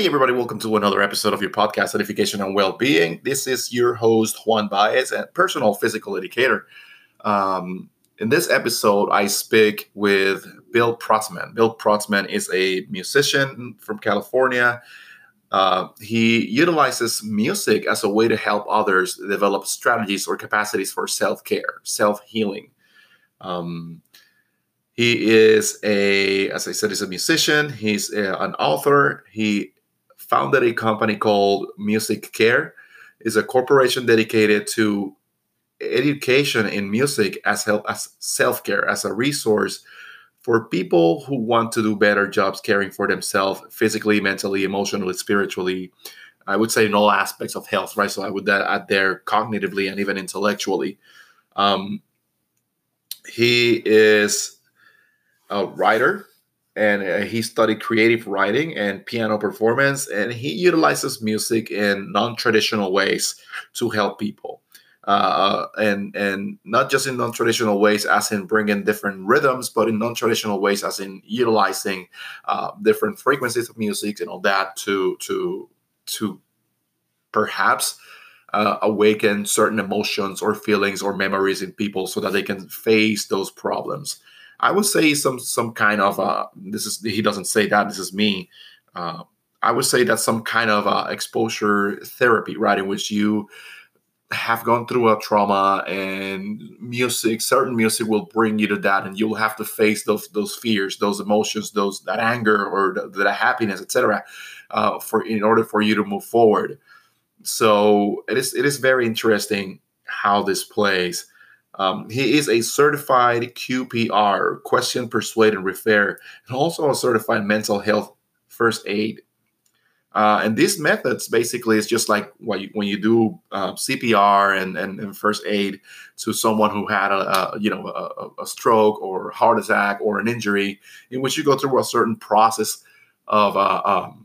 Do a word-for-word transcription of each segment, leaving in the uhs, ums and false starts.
everybody, welcome to another episode of your podcast, Edification and Wellbeing. This is your host, Juan Baez, a personal physical educator. Um, in this episode, I speak with Bill Protzman. Bill Protzman is a musician from California. Uh, he utilizes music as a way to help others develop strategies or capacities for self-care, self-healing. Um, he is a, as I said, he's a musician. He's a, an author. He founded a company called Music Care. It's a corporation dedicated to education in music as, help, as self-care, as a resource for people who want to do better jobs caring for themselves physically, mentally, emotionally, spiritually. I would say in all aspects of health, right? So I would add there cognitively and even intellectually. Um, he is a writer, and uh, he studied creative writing and piano performance, and he utilizes music in non-traditional ways to help people. Uh, and and not just in non-traditional ways as in bringing different rhythms, but in non-traditional ways as in utilizing uh, different frequencies of music and all that to to to perhaps uh, awaken certain emotions or feelings or memories in people so that they can face those problems. I would say some some kind of uh, this is he doesn't say that, this is me. Uh, I would say that some kind of uh, exposure therapy, right, in which you have gone through a trauma, and music, certain music will bring you to that, and you'll have to face those those fears, those emotions, those that anger or the, the happiness, et cetera, uh, for in order for you to move forward. So it is it is very interesting how this plays. Um, he is a certified Q P R, question, persuade, and refer, and also a certified mental health first aid. Uh, and these methods basically is just like what you, when you do uh, C P R and, and, and first aid to someone who had a, a you know a, a stroke or heart attack or an injury, in which you go through a certain process of uh, um,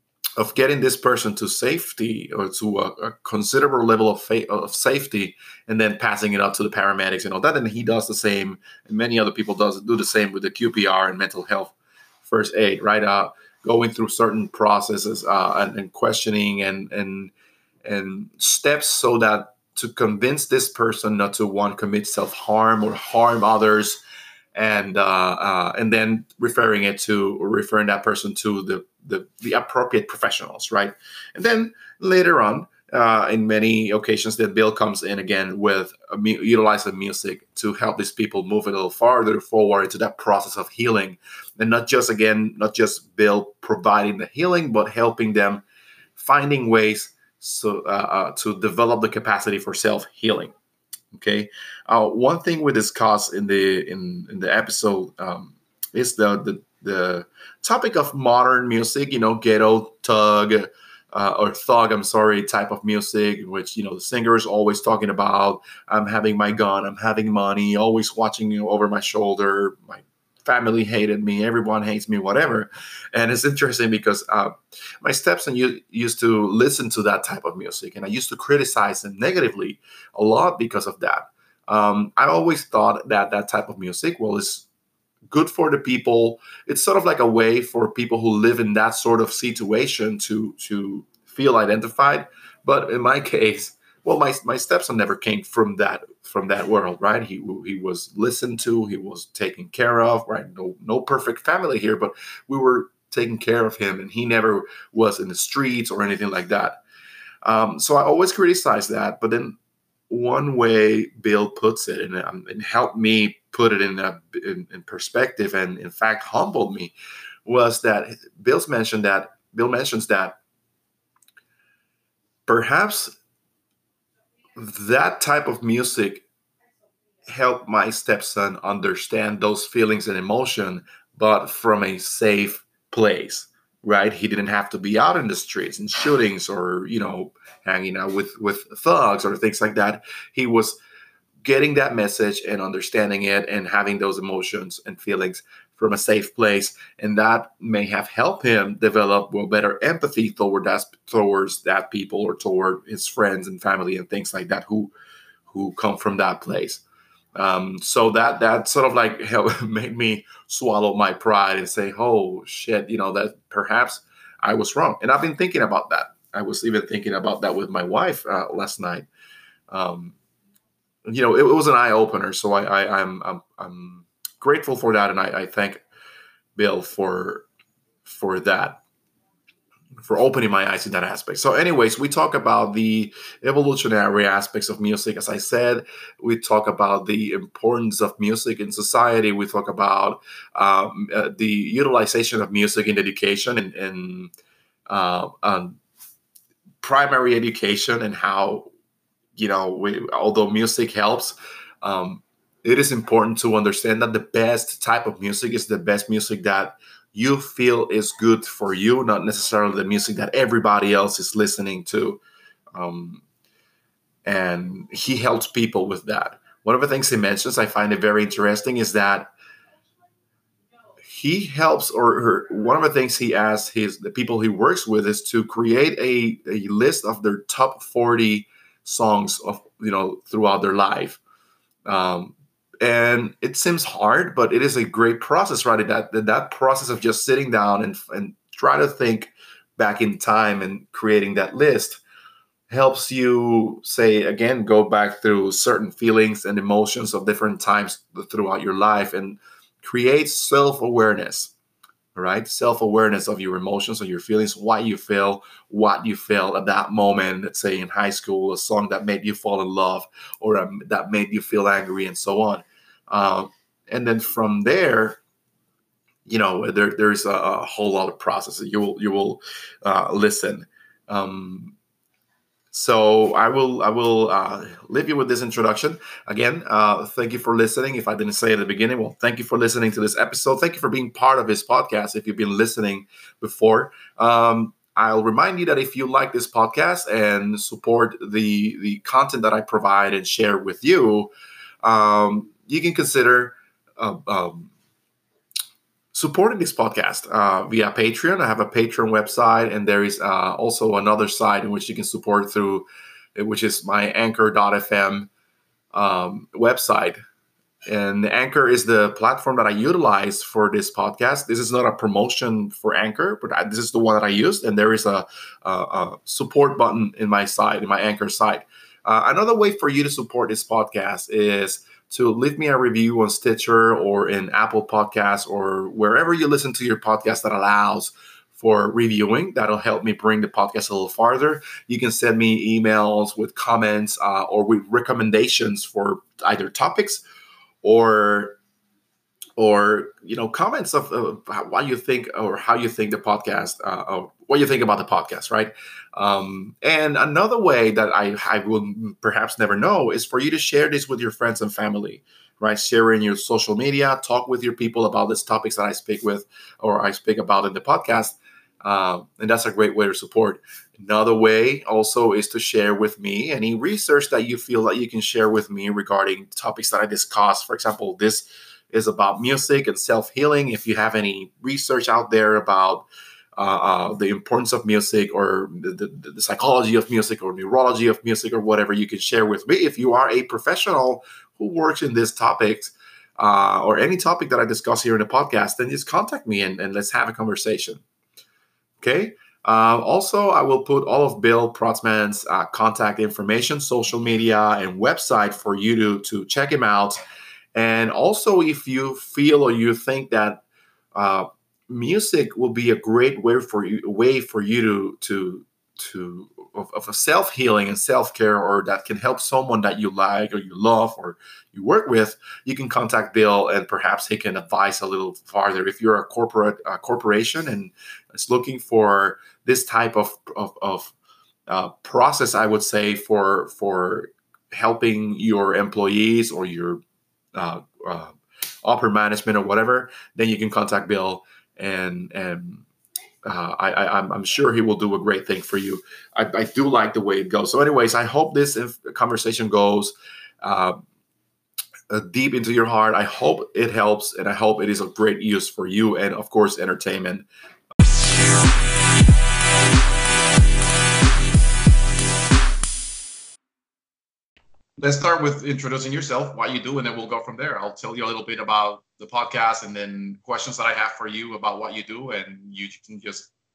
of getting this person to safety or to a, a considerable level of, fa- of safety, and then passing it up to the paramedics and all that. And he does the same, and many other people does do the same with the Q P R and mental health first aid, right? Uh, going through certain processes uh, and, and questioning and and and steps so that to convince this person not to one commit self harm or harm others, and uh, uh, and then referring it to or referring that person to the, the the appropriate professionals, right? And then later on, uh, in many occasions, that Bill comes in again with a, utilizing music to help these people move a little farther forward into that process of healing, and not just again, not just Bill providing the healing, but helping them finding ways so uh, uh, to develop the capacity for self healing. Okay. Uh, one thing we discuss in the in, in the episode um, is the, the the topic of modern music. You know, ghetto thug uh, or thug. I'm sorry, type of music in which you know the singer is always talking about I'm having my gun, I'm having money, always watching you over my shoulder. My family hated me, everyone hates me, whatever. And it's interesting because uh, my stepson u- used to listen to that type of music, and I used to criticize him negatively a lot because of that. Um, I always thought that that type of music, well, is good for the people. It's sort of like a way for people who live in that sort of situation to to feel identified. But in my case, well, my my stepson never came from that from that world, right? He he was listened to, he was taken care of, right? No no perfect family here, but we were taking care of him, and he never was in the streets or anything like that. Um, so I always criticize that, but then one way Bill puts it, and, um, and helped me put it in, a, in in perspective, and in fact humbled me, was that Bill's mentioned that Bill mentions that perhaps that type of music helped my stepson understand those feelings and emotion, but from a safe place, right? He didn't have to be out in the streets and shootings or, you know, hanging out with, with thugs or things like that. He was getting that message and understanding it and having those emotions and feelings from a safe place, and that may have helped him develop well better empathy toward that towards that people or toward his friends and family and things like that who who come from that place. Um, so that that sort of like helped, made me swallow my pride and say, "Oh shit," you know, that perhaps I was wrong. And I've been thinking about that. I was even thinking about that with my wife uh, last night. Um, you know, it, it was an eye opener. So I, I, I'm, I'm, I'm grateful for that, and I, I thank Bill for for that, for opening my eyes in that aspect. So, anyways, we talk about the evolutionary aspects of music. As I said, we talk about the importance of music in society. We talk about um, uh, the utilization of music in education and, and uh, um, primary education, and how, you know, we, although music helps, um, it is important to understand that the best type of music is the best music that you feel is good for you, not necessarily the music that everybody else is listening to. Um, and he helps people with that. One of the things he mentions, I find it very interesting, is that he helps, or, or one of the things he asks his the people he works with is to create a, a list of their top forty songs of, you know, throughout their life. Um, and it seems hard, but it is a great process, right? That that, that process of just sitting down and and try to think back in time and creating that list helps you, say, again, go back through certain feelings and emotions of different times throughout your life and create self-awareness, right? Self-awareness of your emotions, of your feelings, why you feel, what you felt at that moment. Let's say in high school, a song that made you fall in love, or um, that made you feel angry, and so on. Um, and then from there, you know, there there's a, a whole lot of processes. You will you will uh, listen. Um, So I will I will uh, leave you with this introduction. Again, uh, thank you for listening. If I didn't say at the beginning, well, thank you for listening to this episode. Thank you for being part of this podcast. If you've been listening before, um, I'll remind you that if you like this podcast and support the the content that I provide and share with you, um, you can consider uh, um, supporting this podcast uh, via Patreon. I have a Patreon website, and there is uh, also another site in which you can support through, which is my anchor dot f m um, website. And Anchor is the platform that I utilize for this podcast. This is not a promotion for Anchor, but I, this is the one that I used. And there is a, a, a support button in my site, in my Anchor site. Uh, another way for you to support this podcast is to leave me a review on Stitcher or in Apple Podcasts or wherever you listen to your podcast that allows for reviewing. That'll help me bring the podcast a little farther. You can send me emails with comments uh, or with recommendations for either topics or or you know, comments of uh, what you think or how you think the podcast, uh, or what you think about the podcast, right? Um, and another way that I, I will perhaps never know is for you to share this with your friends and family, right? Share in your social media, talk with your people about these topics that I speak with or I speak about in the podcast. Uh, and that's a great way to support. Another way also is to share with me any research that you feel that you can share with me regarding topics that I discuss. For example, this is about music and self-healing. If you have any research out there about uh, uh, the importance of music or the, the, the psychology of music or neurology of music or whatever, you can share with me. If you are a professional who works in these topics uh, or any topic that I discuss here in the podcast, then just contact me and, and let's have a conversation. Okay. Uh, also, I will put all of Bill Protzman's uh, contact information, social media, and website for you to, to check him out. And also, if you feel or you think that uh, music will be a great way for you, way for you to to to of, of a self healing and self care, or that can help someone that you like or you love or you work with, you can contact Bill, and perhaps he can advise a little farther. If you're a corporate a corporation and is looking for this type of of, of uh, process, I would say for for helping your employees or your uh, uh, upper management or whatever, then you can contact Bill, and and uh, I, I I'm, I'm sure he will do a great thing for you. I, I do like the way it goes. So, anyways, I hope this inf- conversation goes uh, uh, deep into your heart. I hope it helps, and I hope it is of great use for you, and of course, entertainment. Let's start with introducing yourself, what you do, and then we'll go from there. I'll tell you a little bit about the podcast and then questions that I have for you about what you do, and you can just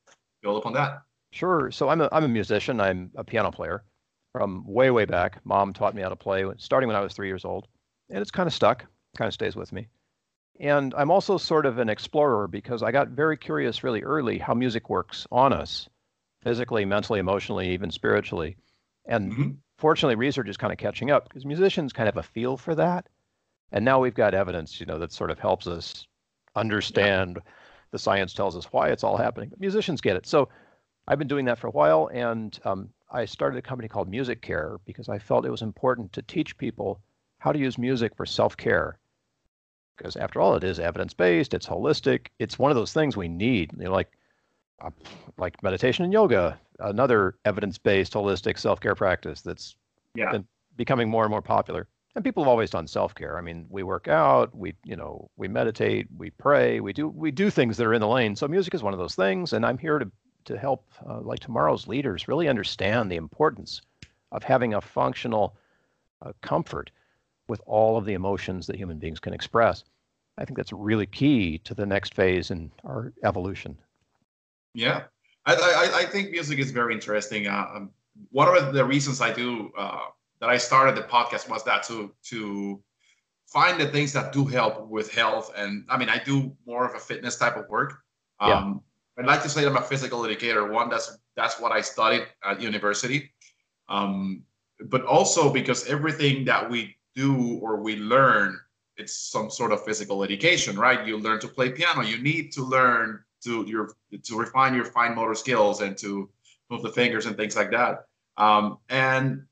build upon that. Sure. So I'm a, I'm a musician. I'm a piano player from way, way back. Mom taught me how to play starting when I was three years old. And it's kind of stuck, kind of stays with me. And I'm also sort of an explorer because I got very curious really early how music works on us, physically, mentally, emotionally, even spiritually. And Mm-hmm. fortunately, research is kind of catching up because musicians kind of have a feel for that. And now we've got evidence, you know, that sort of helps us understand. Yeah. The science tells us why it's all happening. But musicians get it. So I've been doing that for a while, and um, I started a company called Music Care because I felt it was important to teach people how to use music for self-care. Because after all, it is evidence-based, it's holistic, it's one of those things we need, you know, like uh, like meditation and yoga, another evidence-based holistic self-care practice that's Yeah. been becoming more and more popular. And people have always done self-care. I mean, we work out, we, you know, we meditate, we pray, we do we do things that are in the lane. So music is one of those things, and I'm here to to help uh, like tomorrow's leaders really understand the importance of having a functional uh, comfort with all of the emotions that human beings can express. I think that's really key to the next phase in our evolution. Yeah, I I, I think music is very interesting. Uh, um, one of the reasons I do uh, that I started the podcast was that to to find the things that do help with health. And I mean, I do more of a fitness type of work. Yeah. Um, I'd like to say I'm a physical educator. One, that's that's what I studied at university. Um, but also because everything that we do or we learn, it's some sort of physical education, right? You learn to play piano. You need to learn to your to refine your fine motor skills and to move the fingers and things like that. Um, and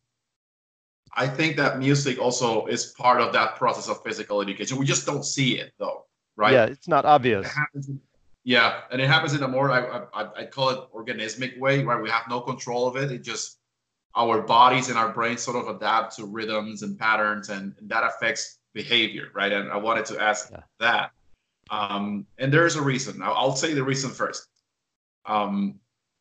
I think that music also is part of that process of physical education. We just don't see it though, right? Yeah, it's not obvious. Yeah, and it happens in a more I, I I call it organismic way, where we have no control of it. It just our bodies and our brains sort of adapt to rhythms and patterns, and, and that affects behavior, right? And I wanted to ask yeah. that. Um, and there's a reason. I'll, I'll say the reason first. Um,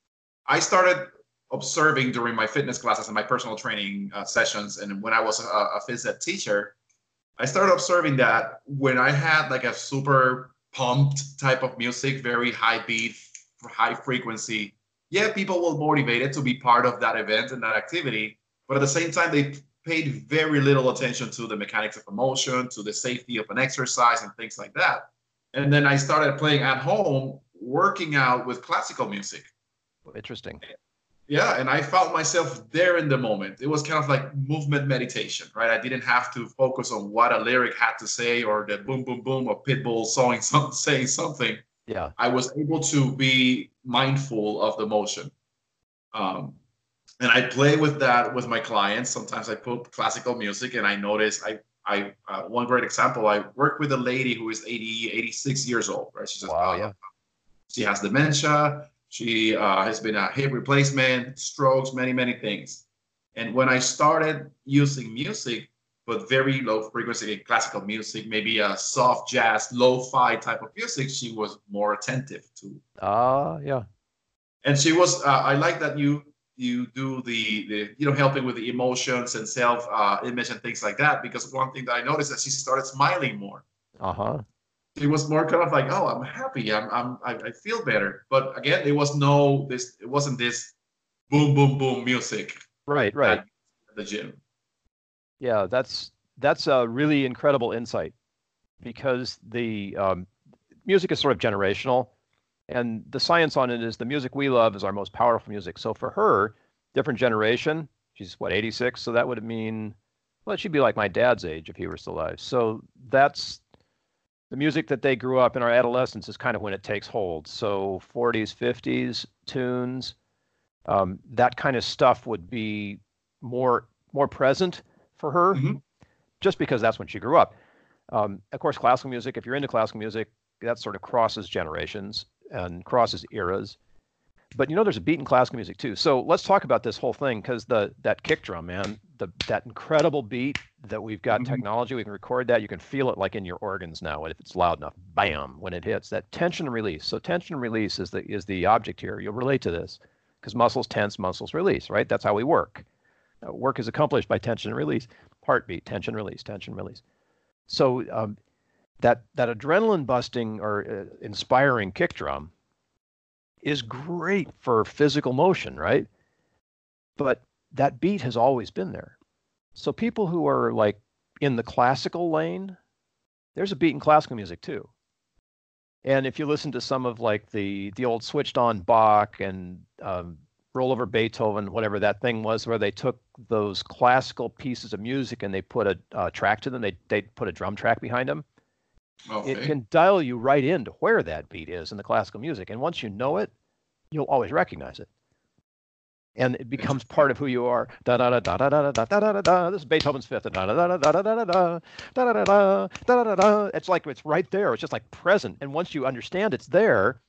I started observing during my fitness classes and my personal training uh, sessions, and when I was a, a phys ed teacher, I started observing that when I had like a super pumped type of music, very high beat, high frequency, yeah, people were motivated to be part of that event and that activity, but at the same time, they paid very little attention to the mechanics of emotion, to the safety of an exercise and things like that. And then I started playing at home, working out with classical music. Interesting. Yeah, and I found myself there in the moment. It was kind of like movement meditation, right? I didn't have to focus on what a lyric had to say or the boom, boom, boom of Pitbull saying, some, saying something. Yeah. I was able to be mindful of the motion. Um, and I play with that with my clients. Sometimes I put classical music and I notice I, I uh, one great example, I work with a lady who is eighty, eighty-six years old, right? She's just, wow, uh, yeah. She has dementia. She uh, has been a hip replacement, strokes, many, many things. And when I started using music, but very low frequency classical music, maybe a soft jazz, lo-fi type of music, she was more attentive to. Ah, uh, yeah. And she was, uh, I like that you you do the, the, you know, helping with the emotions and self uh, image and things like that, because one thing that I noticed is that she started smiling more. Uh-huh. It was more kind of like, oh, I'm happy. I'm, I'm, I, I feel better. But again, it was no, this, it wasn't this boom, boom, boom music. Right, right. At the gym. Yeah, that's that's a really incredible insight, because the um, music is sort of generational, and the science on it is the music we love is our most powerful music. So for her, different generation, she's what, eighty-six, so that would mean, well, she'd be like my dad's age if he were still alive. So that's the music that they grew up in. Our adolescence is kind of when it takes hold. So forties, fifties tunes, um, that kind of stuff would be more more present for her, mm-hmm. just because that's when she grew up. Um, of course, classical music, if you're into classical music, that sort of crosses generations and crosses eras. But you know, there's a beat in classical music too. So let's talk about this whole thing, because the that kick drum, man, the that incredible beat that we've got, mm-hmm. technology, we can record that. You can feel it like in your organs now if it's loud enough. Bam, when it hits, that tension release. So tension release is the is the object here. You'll relate to this because muscles tense, muscles release, right? That's how we work. Uh, work is accomplished by tension and release. Heartbeat, tension, release, tension, release. So um, that that adrenaline busting or uh, inspiring kick drum is great for physical motion, right? But that beat has always been there. So people who are like in the classical lane, there's a beat in classical music too. And if you listen to some of like the the old switched on Bach and um, rollover Beethoven, whatever that thing was, where they took those classical pieces of music and they put a uh, track to them, they they put a drum track behind them. Okay. It can dial you right into where that beat is in the classical music, and once you know it, you'll always recognize it, and it becomes part of who you are. Da da da da da da da da da da. This is Beethoven's Fifth. Da da da da da da da da da da da da da da. It's like it's right there. It's just like present, and once you understand it's there,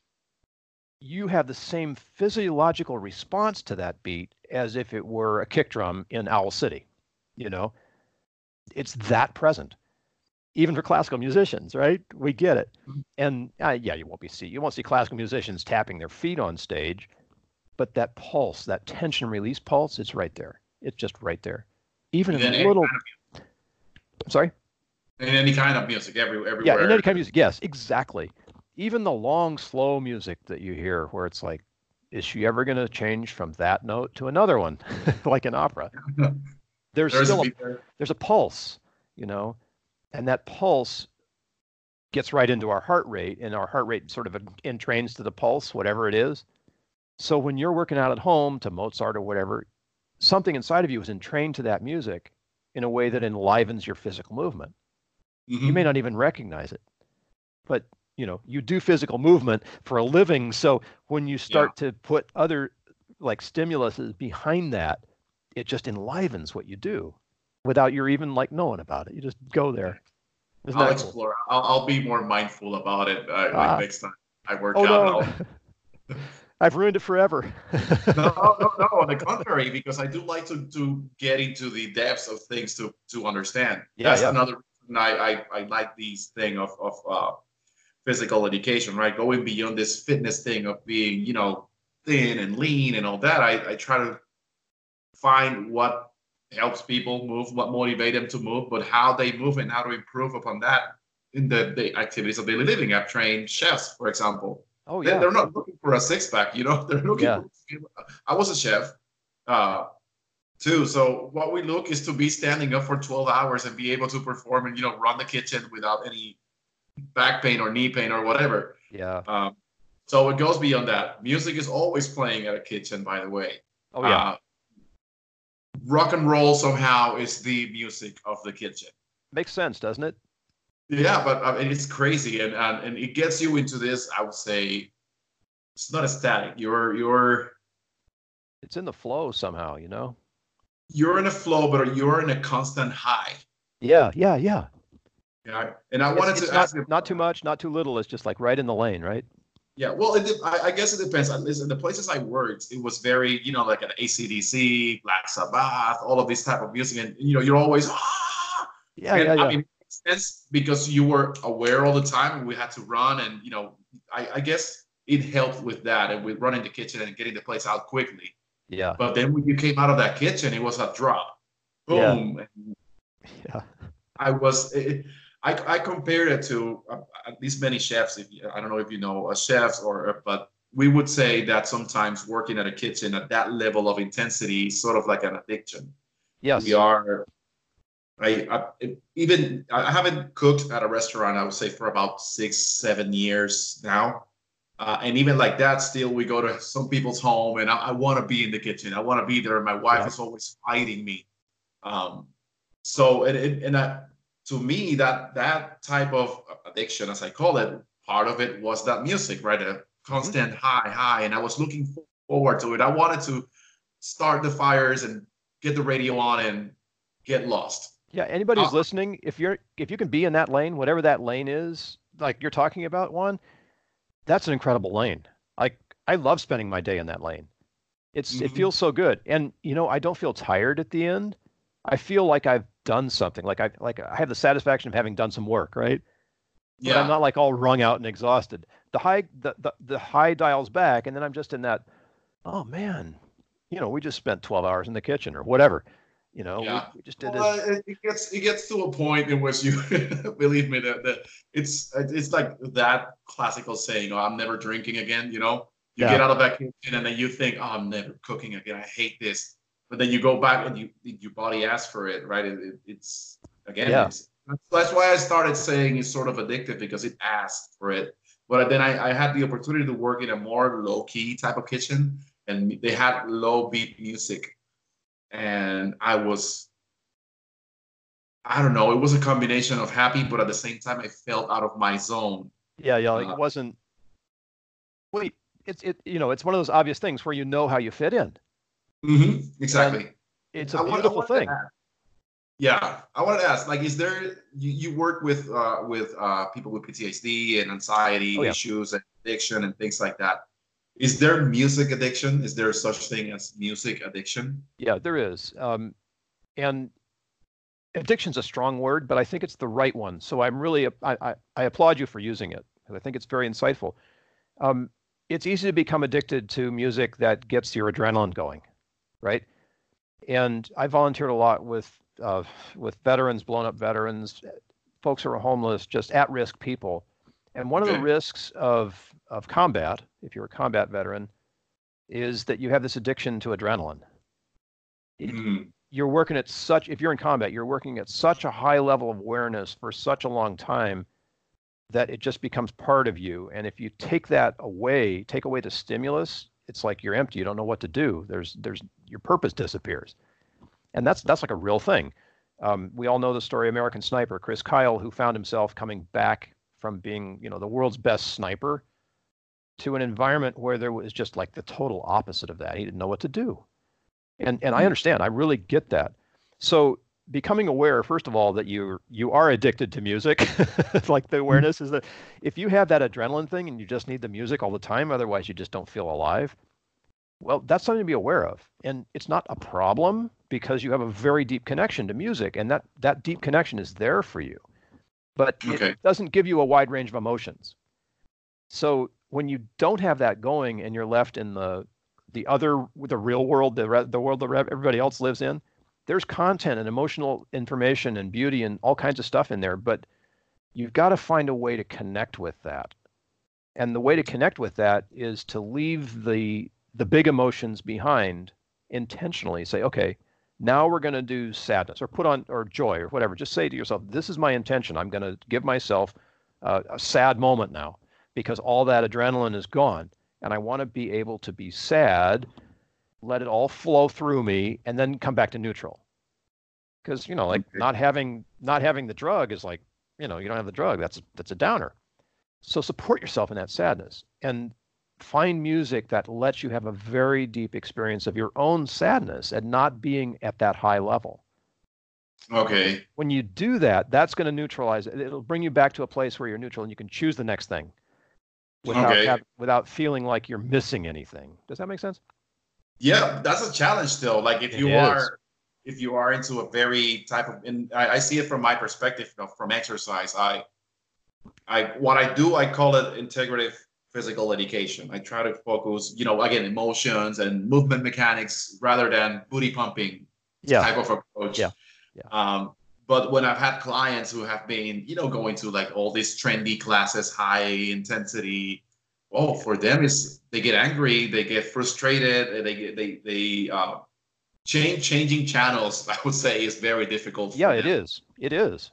you have the same physiological response to that beat as if it were a kick drum in Owl City. You know, it's that present. Even for classical musicians, right? We get it. And uh, yeah, you won't be see you won't see classical musicians tapping their feet on stage, but that pulse, that tension release pulse, it's right there. It's just right there. Even in a little. Kind of I'm sorry. In any kind of music, every everywhere. Yeah, in any kind of music. Yes, exactly. Even the long, slow music that you hear, where it's like, is she ever going to change from that note to another one, like an opera? There's, there's still a, a there's a pulse, you know. And that pulse gets right into our heart rate, and our heart rate sort of entrains to the pulse, whatever it is. So when you're working out at home to Mozart or whatever, something inside of you is entrained to that music in a way that enlivens your physical movement. Mm-hmm. You may not even recognize it, but you know, you do physical movement for a living. So when you start yeah. to put other like stimuluses behind that, it just enlivens what you do. Without you even like knowing about it, you just go there. Isn't I'll explore. Cool? I'll, I'll be more mindful about it uh, ah. like next time I work oh, out. No. I've ruined it forever. no, no, no. On the contrary, because I do like to to get into the depths of things to to understand. Yeah, That's yeah. another reason I, I I like these thing of of uh, physical education, right? Going beyond this fitness thing of being, you know, thin and lean and all that. I I try to find what helps people move, what motivate them to move, but how they move and how to improve upon that in the, the activities of daily living. I've trained chefs, for example. Oh, yeah. They're not looking for a six pack, you know, they're looking yeah. for, I was a chef uh, too. So what we look is to be standing up for twelve hours and be able to perform and, you know, run the kitchen without any back pain or knee pain or whatever. Yeah. Um, so it goes beyond that. Music is always playing at a kitchen, by the way. Oh, yeah. Uh, rock and roll somehow is the music of the kitchen. Makes sense, doesn't it? Yeah, but I mean, it's crazy, and, and and it gets you into this. I would say it's not a static. You're you're. It's in the flow somehow, you know. You're in a flow, but you're in a constant high. Yeah, yeah, yeah. Yeah, and I wanted it's, to it's ask not, you. Not too much, not too little. It's just like right in the lane, right? Yeah, well, it, I, I guess it depends. In the places I worked, it was very, you know, like an A C D C, Black Sabbath, all of this type of music, and you know, you're always, ah! yeah, and, yeah, yeah. I mean, it makes sense because you were aware all the time, and we had to run, and you know, I, I guess it helped with that, and with running the kitchen and getting the place out quickly. Yeah. But then when you came out of that kitchen, it was a drop, boom. Yeah. yeah. I was. It, I, I compared it to uh, at least many chefs. If you, I don't know if you know a chefs or, but we would say that sometimes working at a kitchen at that level of intensity is sort of like an addiction. Yes, we are. I, I even I haven't cooked at a restaurant, I would say, for about six, seven years now, uh, and even like that, still we go to some people's home, and I, I want to be in the kitchen. I want to be there. My wife yeah. is always fighting me. Um, so and and, and I. To me, that that type of addiction, as I call it, part of it was that music, right? A constant mm-hmm. high, high. And I was looking forward to it. I wanted to start the fires and get the radio on and get lost. Yeah, anybody who's uh, listening, if you're if you can be in that lane, whatever that lane is, like you're talking about, Juan, that's an incredible lane. Like I love spending my day in that lane. It's mm-hmm. it feels so good. And you know, I don't feel tired at the end. I feel like I've done something, like I like I have the satisfaction of having done some work, right? Yeah. But I'm not like all wrung out and exhausted. The high the, the the high dials back, and then I'm just in that, oh man, you know, we just spent twelve hours in the kitchen or whatever. You know, yeah. we, we just did well, this. It gets it gets to a point in which you believe me that, that it's it's like that classical saying, oh, I'm never drinking again, you know. You Yeah. get out of that kitchen and then you think, oh, I'm never cooking again. I hate this. But then you go back and you your body asks for it, right? It, it, it's again, Yeah. it's that's why I started saying it's sort of addictive because it asked for it. But then I, I had the opportunity to work in a more low key type of kitchen, and they had low beat music, and I was, I don't know, it was a combination of happy, but at the same time, I felt out of my zone. Yeah. Yeah. Like Uh, it wasn't, wait, it's, it, you know, it's one of those obvious things where you know how you fit in. mhm, And exactly. it's a I want, I beautiful wanted to thing. ask, yeah, I wanted to ask, like, is there you, you work with uh, with uh, people with P T S D and Oh, anxiety yeah. issues and addiction and things like that? Is there music addiction? Is there such thing as music addiction? Yeah, there is. Um, and addiction's a strong word, but I think it's the right one. So I'm really, I, I, I applaud you for using it because I think it's very insightful. Um, it's easy to become addicted to music that gets your adrenaline going, right? And I volunteered a lot with uh, with veterans, blown up veterans, folks who are homeless, just at-risk people. And one of the Okay. risks of of combat, if you're a combat veteran, is that you have this addiction to adrenaline. It, Mm, you're working at such, if you're in combat, you're working at such a high level of awareness for such a long time that it just becomes part of you. And if you take that away, take away the stimulus, it's like you're empty. You don't know what to do. There's, there's, your purpose disappears. And that's, that's like a real thing. Um, we all know the story of American Sniper, Chris Kyle, who found himself coming back from being, you know, the world's best sniper to an environment where there was just like the total opposite of that. He didn't know what to do. And and I mm, understand. I really get that. So becoming aware, first of all, that you you are addicted to music, like the mm. awareness is that if you have that adrenaline thing and you just need the music all the time, otherwise you just don't feel alive. Well, that's something to be aware of. And it's not a problem because you have a very deep connection to music, and that that deep connection is there for you. But it Okay. doesn't give you a wide range of emotions. So when you don't have that going and you're left in the the other the real world, the the world that everybody else lives in, there's content and emotional information and beauty and all kinds of stuff in there, but you've got to find a way to connect with that. And the way to connect with that is to leave the the big emotions behind intentionally. Say, okay, now we're going to do sadness or put on or joy or whatever. Just say to yourself, this is my intention. I'm going to give myself uh, a sad moment now because all that adrenaline is gone. And I want to be able to be sad, let it all flow through me, and then come back to neutral. Because, you know, like Okay. not having not having the drug is like, you know, you don't have the drug. That's that's a downer. So support yourself in that sadness and find music that lets you have a very deep experience of your own sadness and not being at that high level. Okay. When you do that, that's going to neutralize it. It'll bring you back to a place where you're neutral and you can choose the next thing without Okay. have, without feeling like you're missing anything. Does that make sense? Yeah, that's a challenge still. Like if It you is. are if you are into a very type of, and I, I see it from my perspective, you know, from exercise. I I what I do, I call it integrative physical education. I try to focus, you know, again, emotions and movement mechanics rather than booty pumping Yeah. type of approach. Yeah. Yeah. Um, but when I've had clients who have been, you know, going to like all these trendy classes, high intensity, oh, Yeah. for them is they get angry, they get frustrated, they get they they uh, change changing channels. I would say is very difficult Yeah, for it them. is. It is.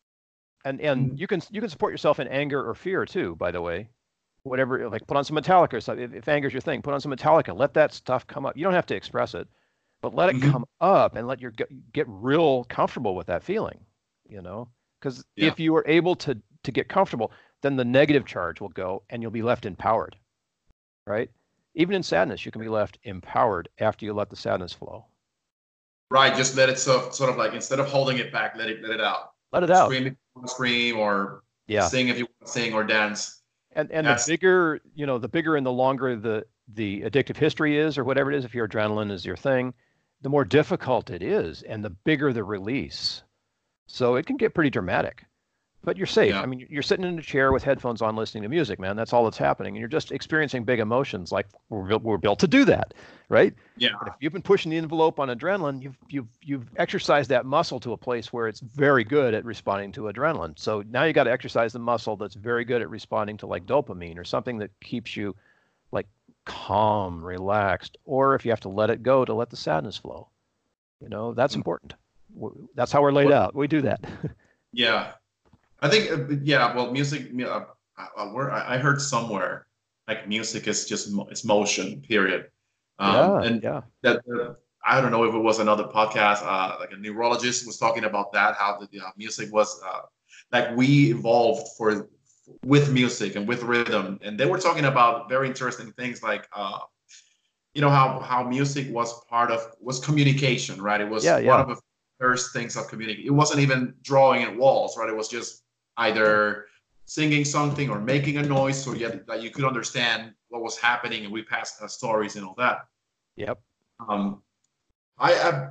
And and Mm, you can you can support yourself in anger or fear too, by the way. Whatever, like put on some Metallica or something. If, if anger's your thing, put on some Metallica. Let that stuff come up. You don't have to express it, but let it mhm. come up and let your get, get real comfortable with that feeling, you know? Because Yeah, if you are able to to get comfortable, then the negative charge will go and you'll be left empowered, right? Even in sadness, you can be left empowered after you let the sadness flow. right. Just let it sort of, sort of like instead of holding it back, let it let it out. Let it out. Scream if you want to scream, or Yeah. sing if you want to sing, or dance. And and the That's bigger, you know, the bigger and the longer the the addictive history is or whatever it is, if your adrenaline is your thing, the more difficult it is and the bigger the release. So it can get pretty dramatic. But you're safe. yeah. I mean, you're sitting in a chair with headphones on listening to music, man. That's all that's happening. And you're just experiencing big emotions like we're built, we're built to do that, right? Yeah. But if you've been pushing the envelope on adrenaline, you've you've you've exercised that muscle to a place where it's very good at responding to adrenaline. So now you got to exercise the muscle that's very good at responding to like dopamine or something that keeps you like calm, relaxed, or if you have to let it go, to let the sadness flow. You know, that's important. That's how we're laid out. We do that. Yeah, I think uh, yeah. Well, music. Uh, uh, where I I heard somewhere like music is just mo- it's motion. Period. Um, Yeah, and yeah. that uh, I don't know if it was another podcast. Uh, like a neurologist was talking about that. How the uh, music was uh, like we evolved for with music and with rhythm, and they were talking about very interesting things like uh, you know how how music was part of was communication, right? It was Yeah, one yeah. of the first things of communication. It wasn't even drawing in walls, right? It was just Yeah. either singing something or making a noise so yet that you could understand what was happening, and we passed uh, stories and all that. Yep. um I, I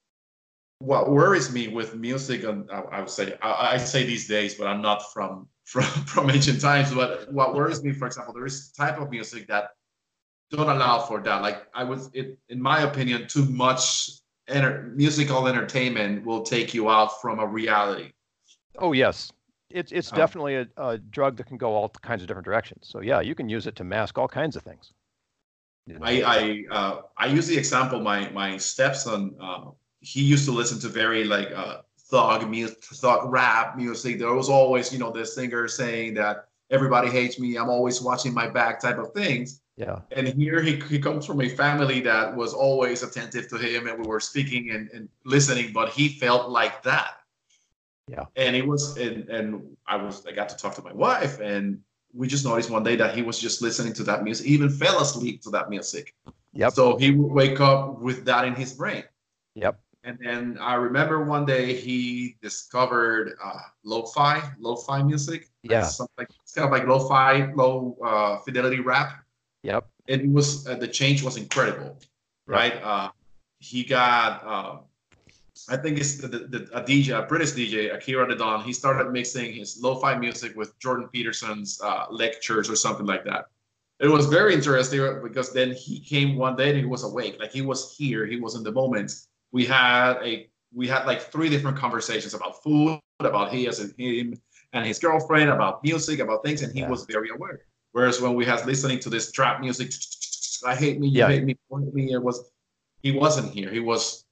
what worries me with music, and I, I would say I, I say these days, but I'm not from from from ancient times. But what worries me, for example, there is type of music that don't allow for that. Like I was, it, in my opinion, too much enter- musical entertainment will take you out from a reality. Oh, yes. It's it's Um, definitely a, a drug that can go all kinds of different directions. So yeah, you can use it to mask all kinds of things. You know. I I uh, I use the example my my stepson. Uh, he used to listen to very like uh, thug music, thug rap music. There was always you know the singer saying that everybody hates me. I'm always watching my back type of things. Yeah. And here he, he comes from a family that was always attentive to him, and we were speaking and, and listening, but he felt like that. Yeah. And it was and, and I was I got to talk to my wife, and we just noticed one day that he was just listening to that music. He even fell asleep to that music. Yep. So he would wake up with that in his brain. Yep. And then I remember one day he discovered uh, lo-fi, lo-fi music, like Yeah. something like it's kind of like lo-fi, low uh, fidelity rap. Yep. And it was uh, the change was incredible, Yep. right? Uh, he got, uh, I think it's the, the, a D J, a British D J, Akira the Don. He started mixing his lo-fi music with Jordan Peterson's uh, lectures or something like that. It was very interesting because then he came one day and he was awake, like he was here, he was in the moment. We had a we had like three different conversations about food, about he as him and his girlfriend, about music, about things, and he Yeah. was very aware. Whereas when we had listening to this trap music, I hate me, you Yeah. hate me, you hate me, it was he wasn't here. He was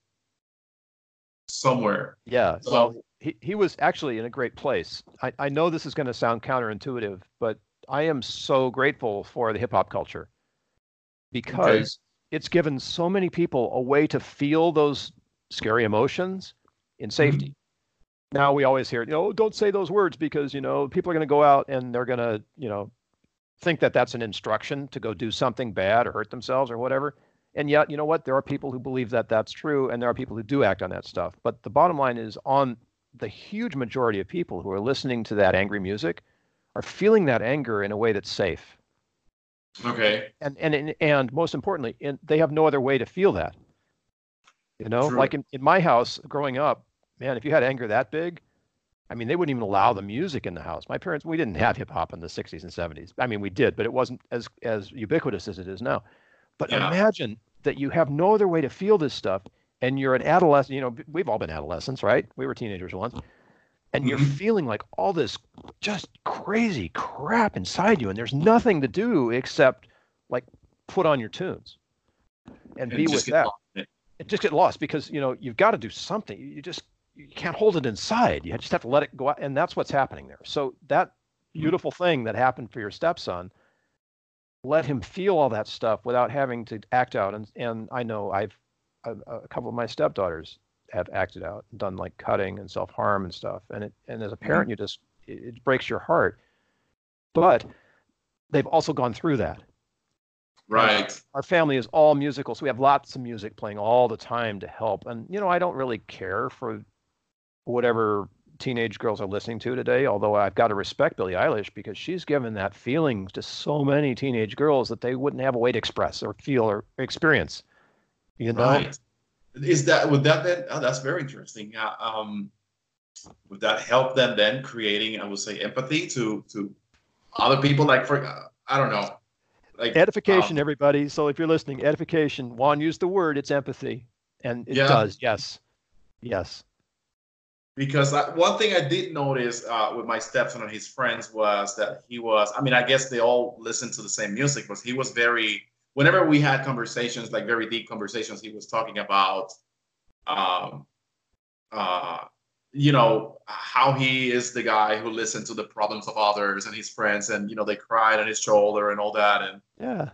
somewhere. Yeah. Well, So he, he was actually in a great place. I, I know this is going to sound counterintuitive, but I am so grateful for the hip hop culture okay. because it's given so many people a way to feel those scary emotions in safety. Mhm. Now we always hear, you know, don't say those words because, you know, people are going to go out and they're going to, you know, think that that's an instruction to go do something bad or hurt themselves or whatever. And yet, you know what? There are people who believe that that's true, and there are people who do act on that stuff. But the bottom line is, on the huge majority of people who are listening to that angry music are feeling that anger in a way that's safe. Okay. And and and most importantly, in, they have no other way to feel that. You know, True. like in, in my house growing up, man, if you had anger that big, I mean, they wouldn't even allow the music in the house. My parents, we didn't have hip hop in the sixties and seventies. I mean, we did, but it wasn't as as ubiquitous as it is now. But Yeah. imagine that you have no other way to feel this stuff, and you're an adolescent. You know, we've all been adolescents, right? We were teenagers once, and you're Mhm. feeling like all this just crazy crap inside you, and there's nothing to do except like put on your tunes and And be just with get that. lost in it. And just get lost because you know you've got to do something. You just you can't hold it inside. You just have to let it go out, and that's what's happening there. So that beautiful thing that happened for your stepson, let him feel all that stuff without having to act out. And and I know I've a, a couple of my stepdaughters have acted out, done like cutting and self harm and stuff. And it and as a Mhm. parent, you just it, it breaks your heart. But they've also gone through that. And Right. our family is all musical, so we have lots of music playing all the time to help. And you know, I don't really care for whatever teenage girls are listening to today, although I've got to respect Billie Eilish because she's given that feeling to so many teenage girls that they wouldn't have a way to express or feel or experience, you know? Right. Is that would that then? Oh, that's very interesting. Yeah. Um, would that help them then creating, I would say, empathy to to other people? Like for uh, I don't know, like Edification, um, everybody. So if you're listening, edification, Juan used the word, it's empathy. And it yeah. does, yes. Yes. Because I, one thing I did notice uh, with my stepson and his friends was that he was. I mean, I guess they all listened to the same music, but he was very whenever we had conversations, like very deep conversations, he was talking about, um, uh, you know, how he is the guy who listened to the problems of others and his friends, and you know, they cried on his shoulder and all that. And Yeah.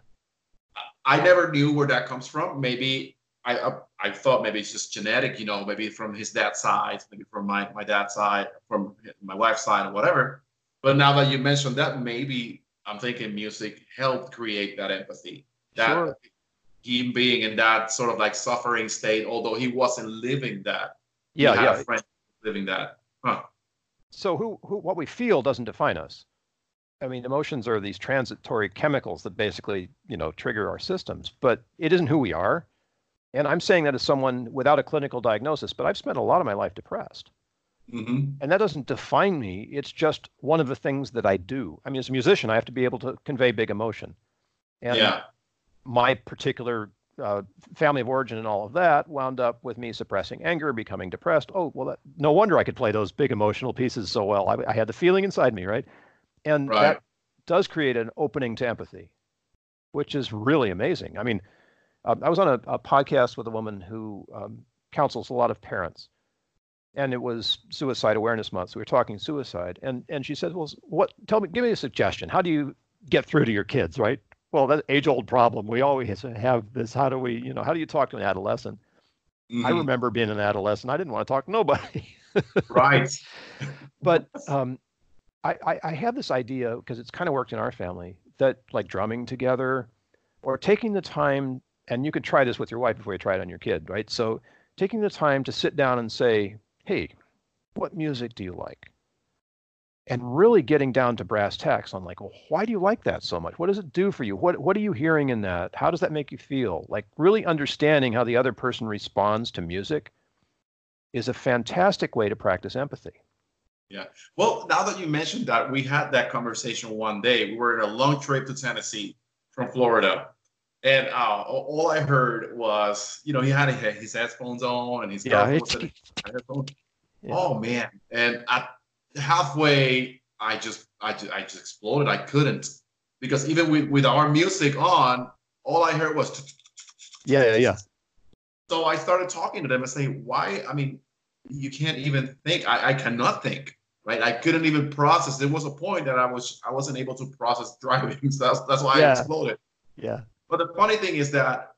I never knew where that comes from. Maybe I I, I thought maybe it's just genetic, you know, maybe from his dad's side, maybe from my my dad's side, from my wife's side, or whatever. But now that you mentioned that, maybe I'm thinking music helped create that empathy. That Sure. him being in that sort of like suffering state, although he wasn't living that, he Yeah, had a yeah. friend living that. Huh. So who, who what we feel doesn't define us. I mean, emotions are these transitory chemicals that basically, you know, trigger our systems, but it isn't who we are. And I'm saying that as someone without a clinical diagnosis, but I've spent a lot of my life depressed. Mm-hmm. And that doesn't define me. It's just one of the things that I do. I mean, as a musician, I have to be able to convey big emotion. And Yeah. my particular uh, family of origin and all of that wound up with me suppressing anger, becoming depressed. Oh, well, that, no wonder I could play those big emotional pieces so well. I, I had the feeling inside me, right? And Right. that does create an opening to empathy, which is really amazing. I mean, uh, I was on a, a podcast with a woman who um, counsels a lot of parents, and it was Suicide Awareness Month. So we were talking suicide, and and she said, "Well, what? Tell me, give me a suggestion. How do you get through to your kids, right?" Well, that age-old problem. We always have this. How do we, you know, how do you talk to an adolescent? I Mm-hmm. remember being an adolescent. I didn't want to talk to nobody. Right. But um, I, I, I have this idea, because it's kind of worked in our family, that like drumming together or taking the time, and you could try this with your wife before you try it on your kid, right? So taking the time to sit down and say, hey, what music do you like? And really getting down to brass tacks on like, well, why do you like that so much? What does it do for you? What what are you hearing in that? How does that make you feel? Like really understanding how the other person responds to music is a fantastic way to practice empathy. Yeah. Well, now that you mentioned that, we had that conversation one day. We were in a long trip to Tennessee from Florida. And uh, all I heard was, you know, he had his headphones on and his Yeah, girlfriend was it's, at his headphones. yeah, Oh man! And at halfway, I just, I just, I just exploded. I couldn't, because even with with our music on, all I heard was. yeah, yeah, yeah. So I started talking to them and saying, "Why? I mean, you can't even think. I, I cannot think. Right? I couldn't even process. There was a point that I was, I wasn't able to process driving. So that's that's why I Yeah, exploded. yeah. But the funny thing is that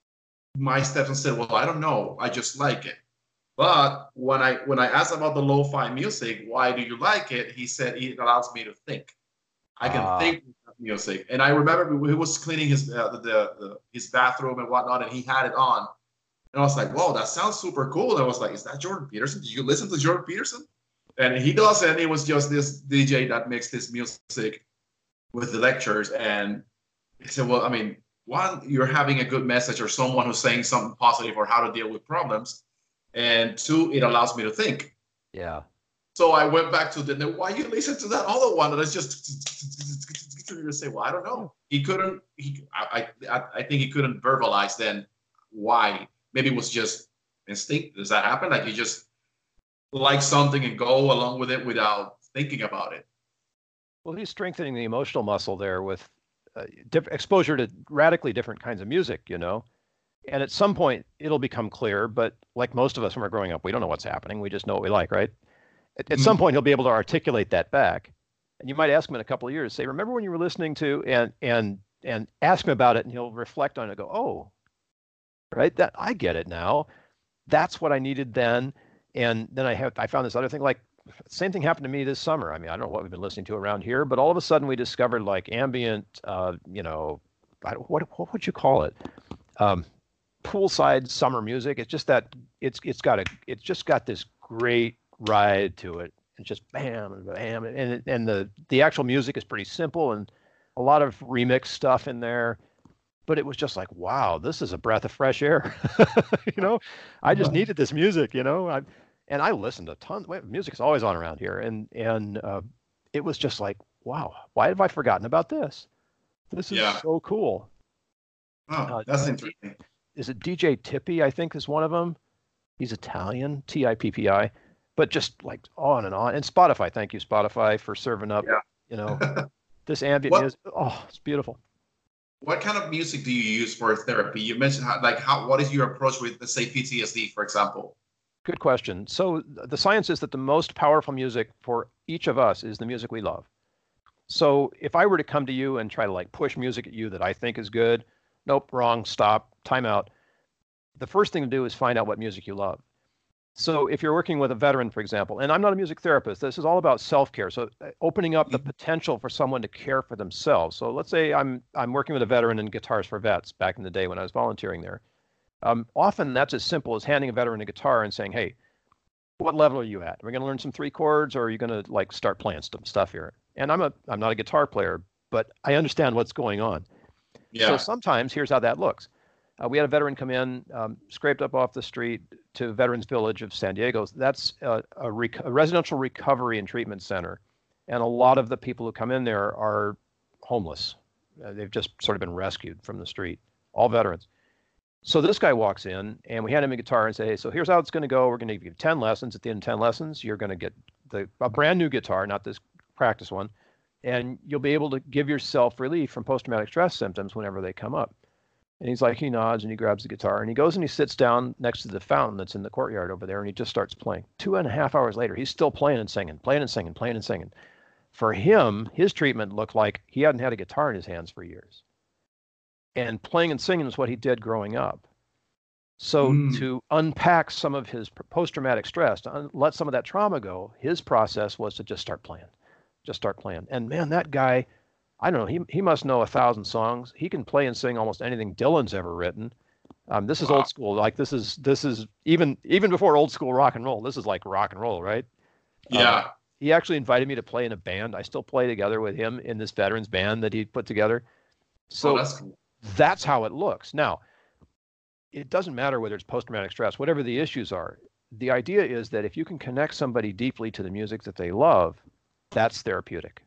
my stepson said, "Well, I don't know. I just like it." But when I when I asked about the lo-fi music, why do you like it? He said it allows me to think. I can Ah, think with that music. And I remember he was cleaning his uh, the, the his bathroom and whatnot, and he had it on. And I was like, "Whoa, that sounds super cool." And I was like, "Is that Jordan Peterson? Did you listen to Jordan Peterson?" And he doesn't. It was just this D J that makes this music with the lectures. And he said, "Well, I mean, one, you're having a good message or someone who's saying something positive or how to deal with problems. And two, it allows me to think." yeah. So I went back to the, why you listen to that other one? And it's just to say, well, I don't Yeah. know. He couldn't, he, I, I, I think he couldn't verbalize then why. Maybe it was just instinct. Does that happen? Like you just like something and go along with it without thinking about it. Well, he's strengthening the emotional muscle there with uh, diff- exposure to radically different kinds of music, you know. And at some point, it'll become clear. But like most of us when we're growing up, we don't know what's happening. We just know what we like, right? At, at some Mm-hmm. point, he'll be able to articulate that back. And you might ask him in a couple of years, say, "Remember when you were listening to," and and and ask him about it, and he'll reflect on it and go, "Oh, right, that I get it now. That's what I needed then." And then I have I found this other thing, like same thing happened to me this summer. I mean, I don't know what we've been listening to around here, but all of a sudden we discovered like ambient, uh, you know, I don't, what what would you call it? Um, Poolside summer music. It's just that it's it's got a it's just got this great ride to it, and just bam and bam, and it, and the the actual music is pretty simple and a lot of remix stuff in there. But it was just like, wow, this is a breath of fresh air. You know, I just needed this music. You know, I and I listened to tons. Well, music's always on around here, and and uh, it was just like, wow, why have I forgotten about this? This is Yeah. so cool. Oh, Uh, that's D- interesting. is it D J Tippy? I think is one of them. He's Italian, T I P P I, but just like on and on. And Spotify, thank you Spotify for serving up, you know, Yeah. this ambient what music. Oh, it's beautiful. what kind of music do you use for therapy? You mentioned how, like how what is your approach with, let's say, P T S D, for example? Good question. So the science is that the most powerful music for each of us is the music we love. So if I were to come to you and try to like push music at you that I think is good, nope, wrong, stop, time out. The first thing to do is find out what music you love. So if you're working with a veteran, for example, and I'm not a music therapist, this is all about self-care. So uh, opening up the potential for someone to care for themselves. So let's say I'm I'm working with a veteran in Guitars for Vets back in the day when I was volunteering there. Um, often that's as simple as handing a veteran a guitar and saying, hey, what level are you at? We're going to learn some three chords, or are you going to like start playing some stuff here? And I'm a I'm not a guitar player, but I understand what's going on. Yeah. So sometimes here's how that looks. Uh, we had a veteran come in, um, scraped up off the street to Veterans Village of San Diego. That's a, a, rec- a residential recovery and treatment center. And a lot of the people who come in there are homeless. Uh, they've just sort of been rescued from the street, all veterans. So this guy walks in and we hand him a guitar and say, hey, so here's how it's going to go. We're going to give you ten lessons. At the end of ten lessons, you're going to get the, a brand new guitar, not this practice one. And you'll be able to give yourself relief from post-traumatic stress symptoms whenever they come up. And he's like, he nods and he grabs the guitar and he goes and he sits down next to the fountain that's in the courtyard over there and he just starts playing. Two and a half hours later, he's still playing and singing, playing and singing, playing and singing. For him, his treatment looked like he hadn't had a guitar in his hands for years. And playing and singing is what he did growing up. So mm. to unpack some of his post-traumatic stress, to un- let some of that trauma go, his process was to just start playing, just start playing. And man, that guy, I don't know, he he must know a thousand songs. He can play and sing almost anything Dylan's ever written. Um, this is wow. old school. Like this is this is even even before old school rock and roll. This is like rock and roll, right? Yeah. Um, he actually invited me to play in a band. I still play together with him in this veterans band that he put together. So oh, that's cool. That's how it looks. Now, it doesn't matter whether it's post-traumatic stress, whatever the issues are. The idea is that if you can connect somebody deeply to the music that they love, that's therapeutic.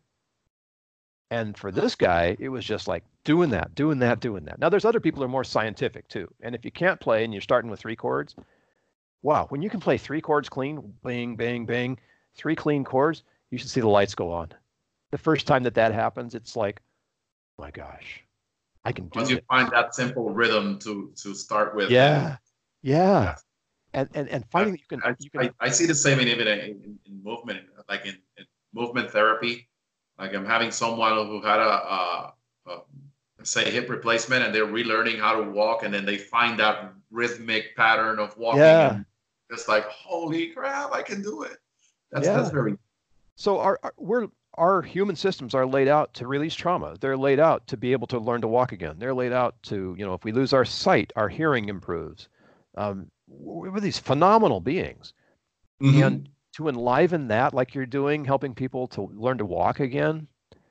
And for this guy, it was just like doing that, doing that, doing that. Now, there's other people who are more scientific too. And if you can't play and you're starting with three chords, wow, when you can play three chords clean, bing, bing, bing, three clean chords, you should see the lights go on. The first time that that happens, it's like, oh my gosh, I can do it. Once you find that simple rhythm to to start with. Yeah, yeah. yeah. And, and and finding I, that you can, I, you can. I, I see the same in even in, in, in movement, like in, in movement therapy. Like I'm having someone who had a, a, a say hip replacement and they're relearning how to walk, and then they find that rhythmic pattern of walking. Yeah. And it's like, holy crap, I can do it. That's yeah. that's very. So our, our we're our human systems are laid out to release trauma. They're laid out to be able to learn to walk again. They're laid out to, you know, if we lose our sight, our hearing improves. Um, we're these phenomenal beings, mm-hmm. and to enliven that, like you're doing, helping people to learn to walk again,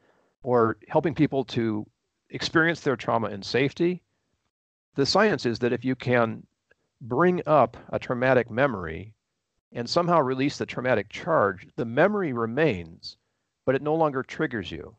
or helping people to experience their trauma in safety. The science is that if you can bring up a traumatic memory and somehow release the traumatic charge, the memory remains, but it no longer triggers you.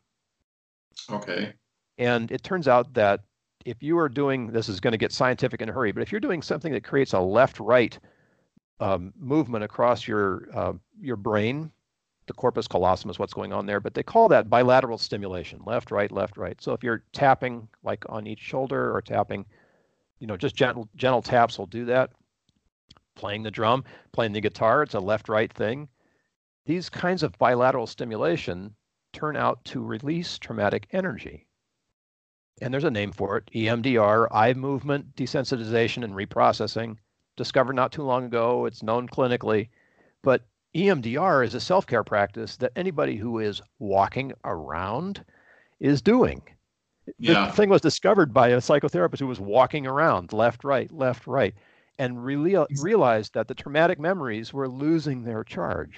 Okay. And it turns out that if you are doing, this is going to get scientific in a hurry, but if you're doing something that creates a left-right um, movement across your uh, your brain, the corpus callosum is what's going on there, but they call that bilateral stimulation, left, right, left, right. So if you're tapping like on each shoulder or tapping, you know, just gentle, gentle taps will do that. Playing the drum, playing the guitar, it's a left-right thing. These kinds of bilateral stimulation turn out to release traumatic energy. And there's a name for it, E M D R, eye movement desensitization and reprocessing, discovered not too long ago. It's known clinically. But E M D R is a self-care practice that anybody who is walking around is doing. Yeah. The thing was discovered by a psychotherapist who was walking around, left, right, left, right, and really realized that the traumatic memories were losing their charge.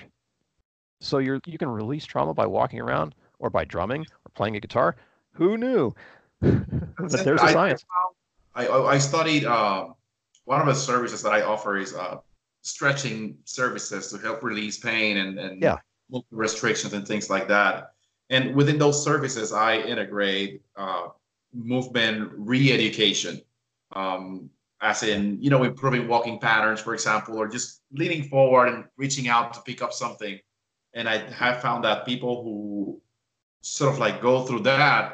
So you're, you can release trauma by walking around or by drumming or playing a guitar. Who knew? But there's the science. I, I, I studied, uh, one of the services that I offer is uh, stretching services to help release pain and, and yeah. restrictions and things like that. And within those services, I integrate uh, movement re-education. Um, as in, you know, improving walking patterns, for example, or just leaning forward and reaching out to pick up something. And I have found that people who sort of like go through that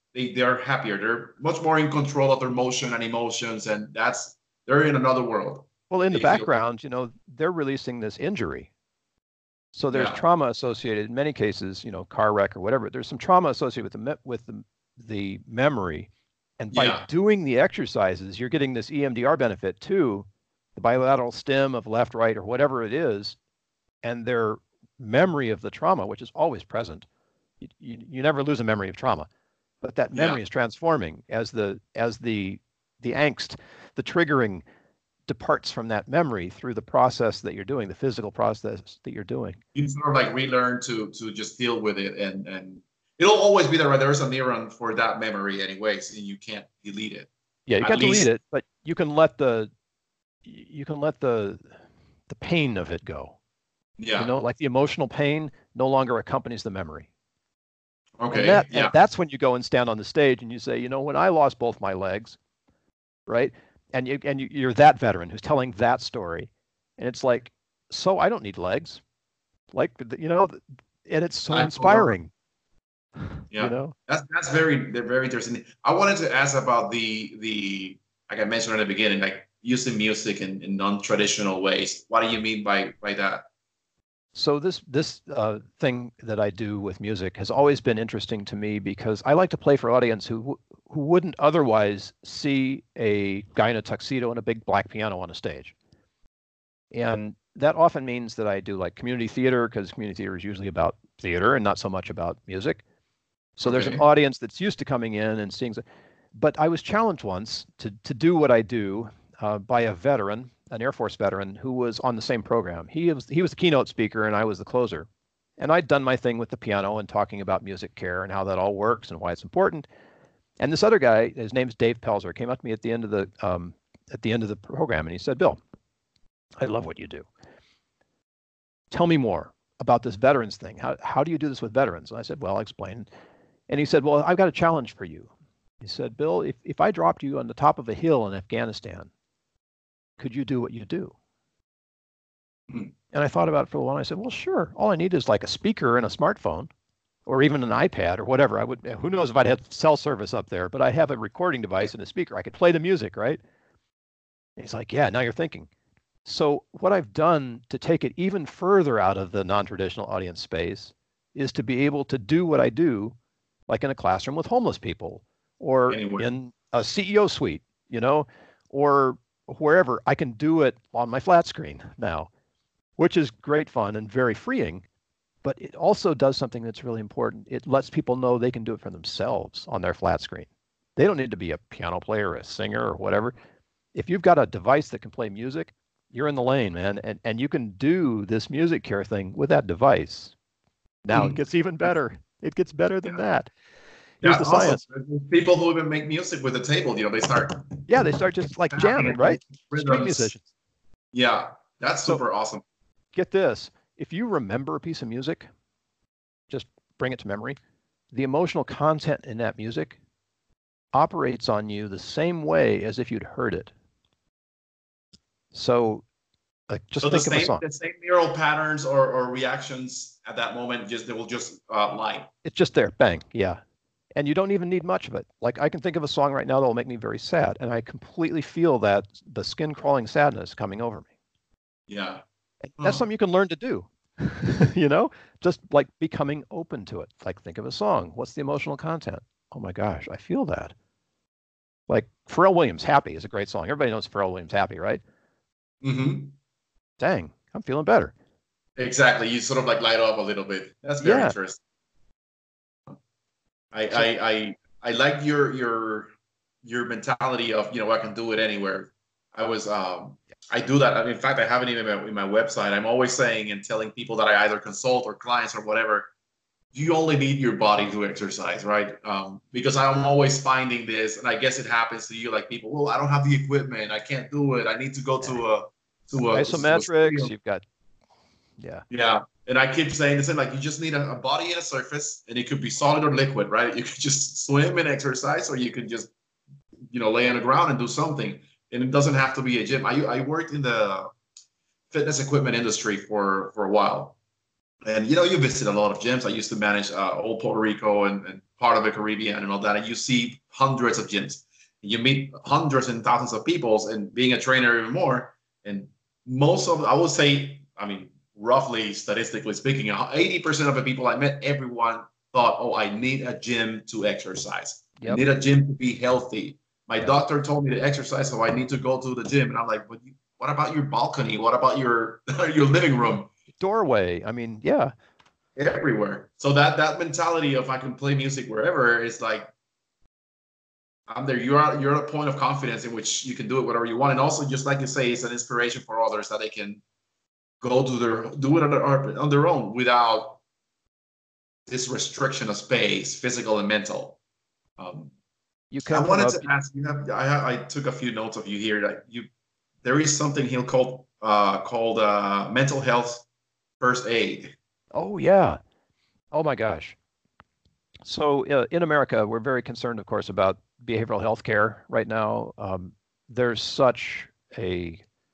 they they're happier. They're much more in control of their motion and emotions, and that's they're in another world. Well, in the They feel, background, you know, they're releasing this injury. So there's yeah, trauma associated in many cases, you know, car wreck or whatever. There's some trauma associated with the me- with the the memory, and by yeah, doing the exercises, you're getting this E M D R benefit too, the bilateral stim of left, right, or whatever it is, and their memory of the trauma, which is always present. You, you, you never lose a memory of trauma, but that yeah. memory is transforming as the as the the angst, the triggering departs from that memory through the process that you're doing, the physical process that you're doing. You sort of like relearn to to just deal with it, and and it'll always be there. Right? There's a neuron for that memory, anyways, and you can't delete it. Yeah, you At can't delete least, it, but you can let the you can let the the pain of it go. You yeah. know, like the emotional pain no longer accompanies the memory. And Okay, that and yeah. that's when you go and stand on the stage and you say, you know, when I lost both my legs, right? And you and you, you're that veteran who's telling that story, and it's like, so I don't need legs, like you know, and it's so I inspiring, you Yeah, know. that's that's very they're very interesting. I wanted to ask about the the like I mentioned at the beginning, like using music in, in non-traditional ways. What do you mean by by that? So this this uh, thing that I do with music has always been interesting to me because I like to play for audience who who wouldn't otherwise see a guy in a tuxedo and a big black piano on a stage. And that often means that I do like community theater because community theater is usually about theater and not so much about music. So there's an Okay. audience that's used to coming in and seeing. But I was challenged once to to do what I do uh, by a veteran, an Air Force veteran who was on the same program. He was he was the keynote speaker and I was the closer. And I'd done my thing with the piano and talking about music care and how that all works and why it's important. And this other guy, his name's Dave Pelzer, came up to me at the end of the um, at the end of the program and he said, "Bill, I love what you do. Tell me more about this veterans thing. How how do you do this with veterans?" And I said, "Well, I'll explain." And he said, "Well, I've got a challenge for you." He said, "Bill, if, if I dropped you on the top of a hill in Afghanistan, could you do what you do?" Hmm. And I thought about it for a while. And I said, "Well, sure. All I need is like a speaker and a smartphone, or even an iPad or whatever. I would. Who knows if I'd have cell service up there? But I have a recording device and a speaker. I could play the music, right?" And he's like, "Yeah. Now you're thinking." So what I've done to take it even further out of the non-traditional audience space is to be able to do what I do, like in a classroom with homeless people, or Anyway, in a C E O suite, you know, or wherever. I can do it on my flat screen now, which is great fun and very freeing. But it also does something that's really important. It lets people know they can do it for themselves on their flat screen. They don't need to be a piano player, or a singer, or whatever. If you've got a device that can play music, you're in the lane, man. And, and you can do this music care thing with that device. Now it hmm. gets even better. It gets better than Yeah, that. Here's that's the awesome. science. There's people who even make music with a table. You know, they start Yeah, they start just like jamming, right? Street rhythms. musicians. Yeah, that's So super awesome. get this. If you remember a piece of music, just bring it to memory. The emotional content in that music operates on you the same way as if you'd heard it. So like just So the think of a same song. the same neural patterns or, or reactions at that moment just they will just uh, line. It's just there. Bang. Yeah. And you don't even need much of it. Like I can think of a song right now that will make me very sad. And I completely feel that the skin crawling sadness coming over me. Yeah. And that's Huh. something you can learn to do. You know, just like becoming open to it. Like think of a song. What's the emotional content? Oh my gosh, I feel that. Like Pharrell Williams, Happy is a great song. Everybody knows Pharrell Williams, Happy, right? Mm-hmm. Dang, I'm feeling better. Exactly. You sort of like light up a little bit. That's very Yeah. interesting. I So I I, I like your your your mentality of you know I can do it anywhere. I was um I do that. I mean, in fact, I have it even in my, in my website. I'm always saying and telling people that I either consult or clients or whatever. You only need your body to exercise, right? Um, because I'm always finding this, and I guess it happens to you. Like people, well, I don't have the equipment. I can't do it. I need to go yeah. to a to a, to a Isometrics, studio. you've got yeah. Yeah. And I keep saying the same, like you just need a, a body and a surface, and it could be solid or liquid, right? You could just swim and exercise, or you could just, you know, lay on the ground and do something. And it doesn't have to be a gym. I I worked in the fitness equipment industry for for a while. And you know, you visit a lot of gyms. I used to manage uh, all Puerto Rico and, and part of the Caribbean and all that. And you see hundreds of gyms. You meet hundreds and thousands of people, and being a trainer even more. And most of, I would say, I mean, roughly statistically speaking, eighty percent of the people I met, everyone thought, oh, I need a gym to exercise. Yep. I need a gym to be healthy. My yep. doctor told me to exercise, so I need to go to the gym. And I'm like, what, what about your balcony? What about your your living room? Doorway. I mean, yeah. Everywhere. So that that mentality of I can play music wherever is like, I'm there. You're at, you're at a point of confidence in which you can do it whatever you want. And also, just like you say, it's an inspiration for others that they can go to their, do it on their, on their own without this restriction of space, physical and mental. Um, you I wanted up, to ask you. Have, I, I took a few notes of you here. That you, there is something here called uh, called uh, mental health first aid. Oh yeah. Oh my gosh. So uh, in America, we're very concerned, of course, about behavioral health care right now. Um, there's such a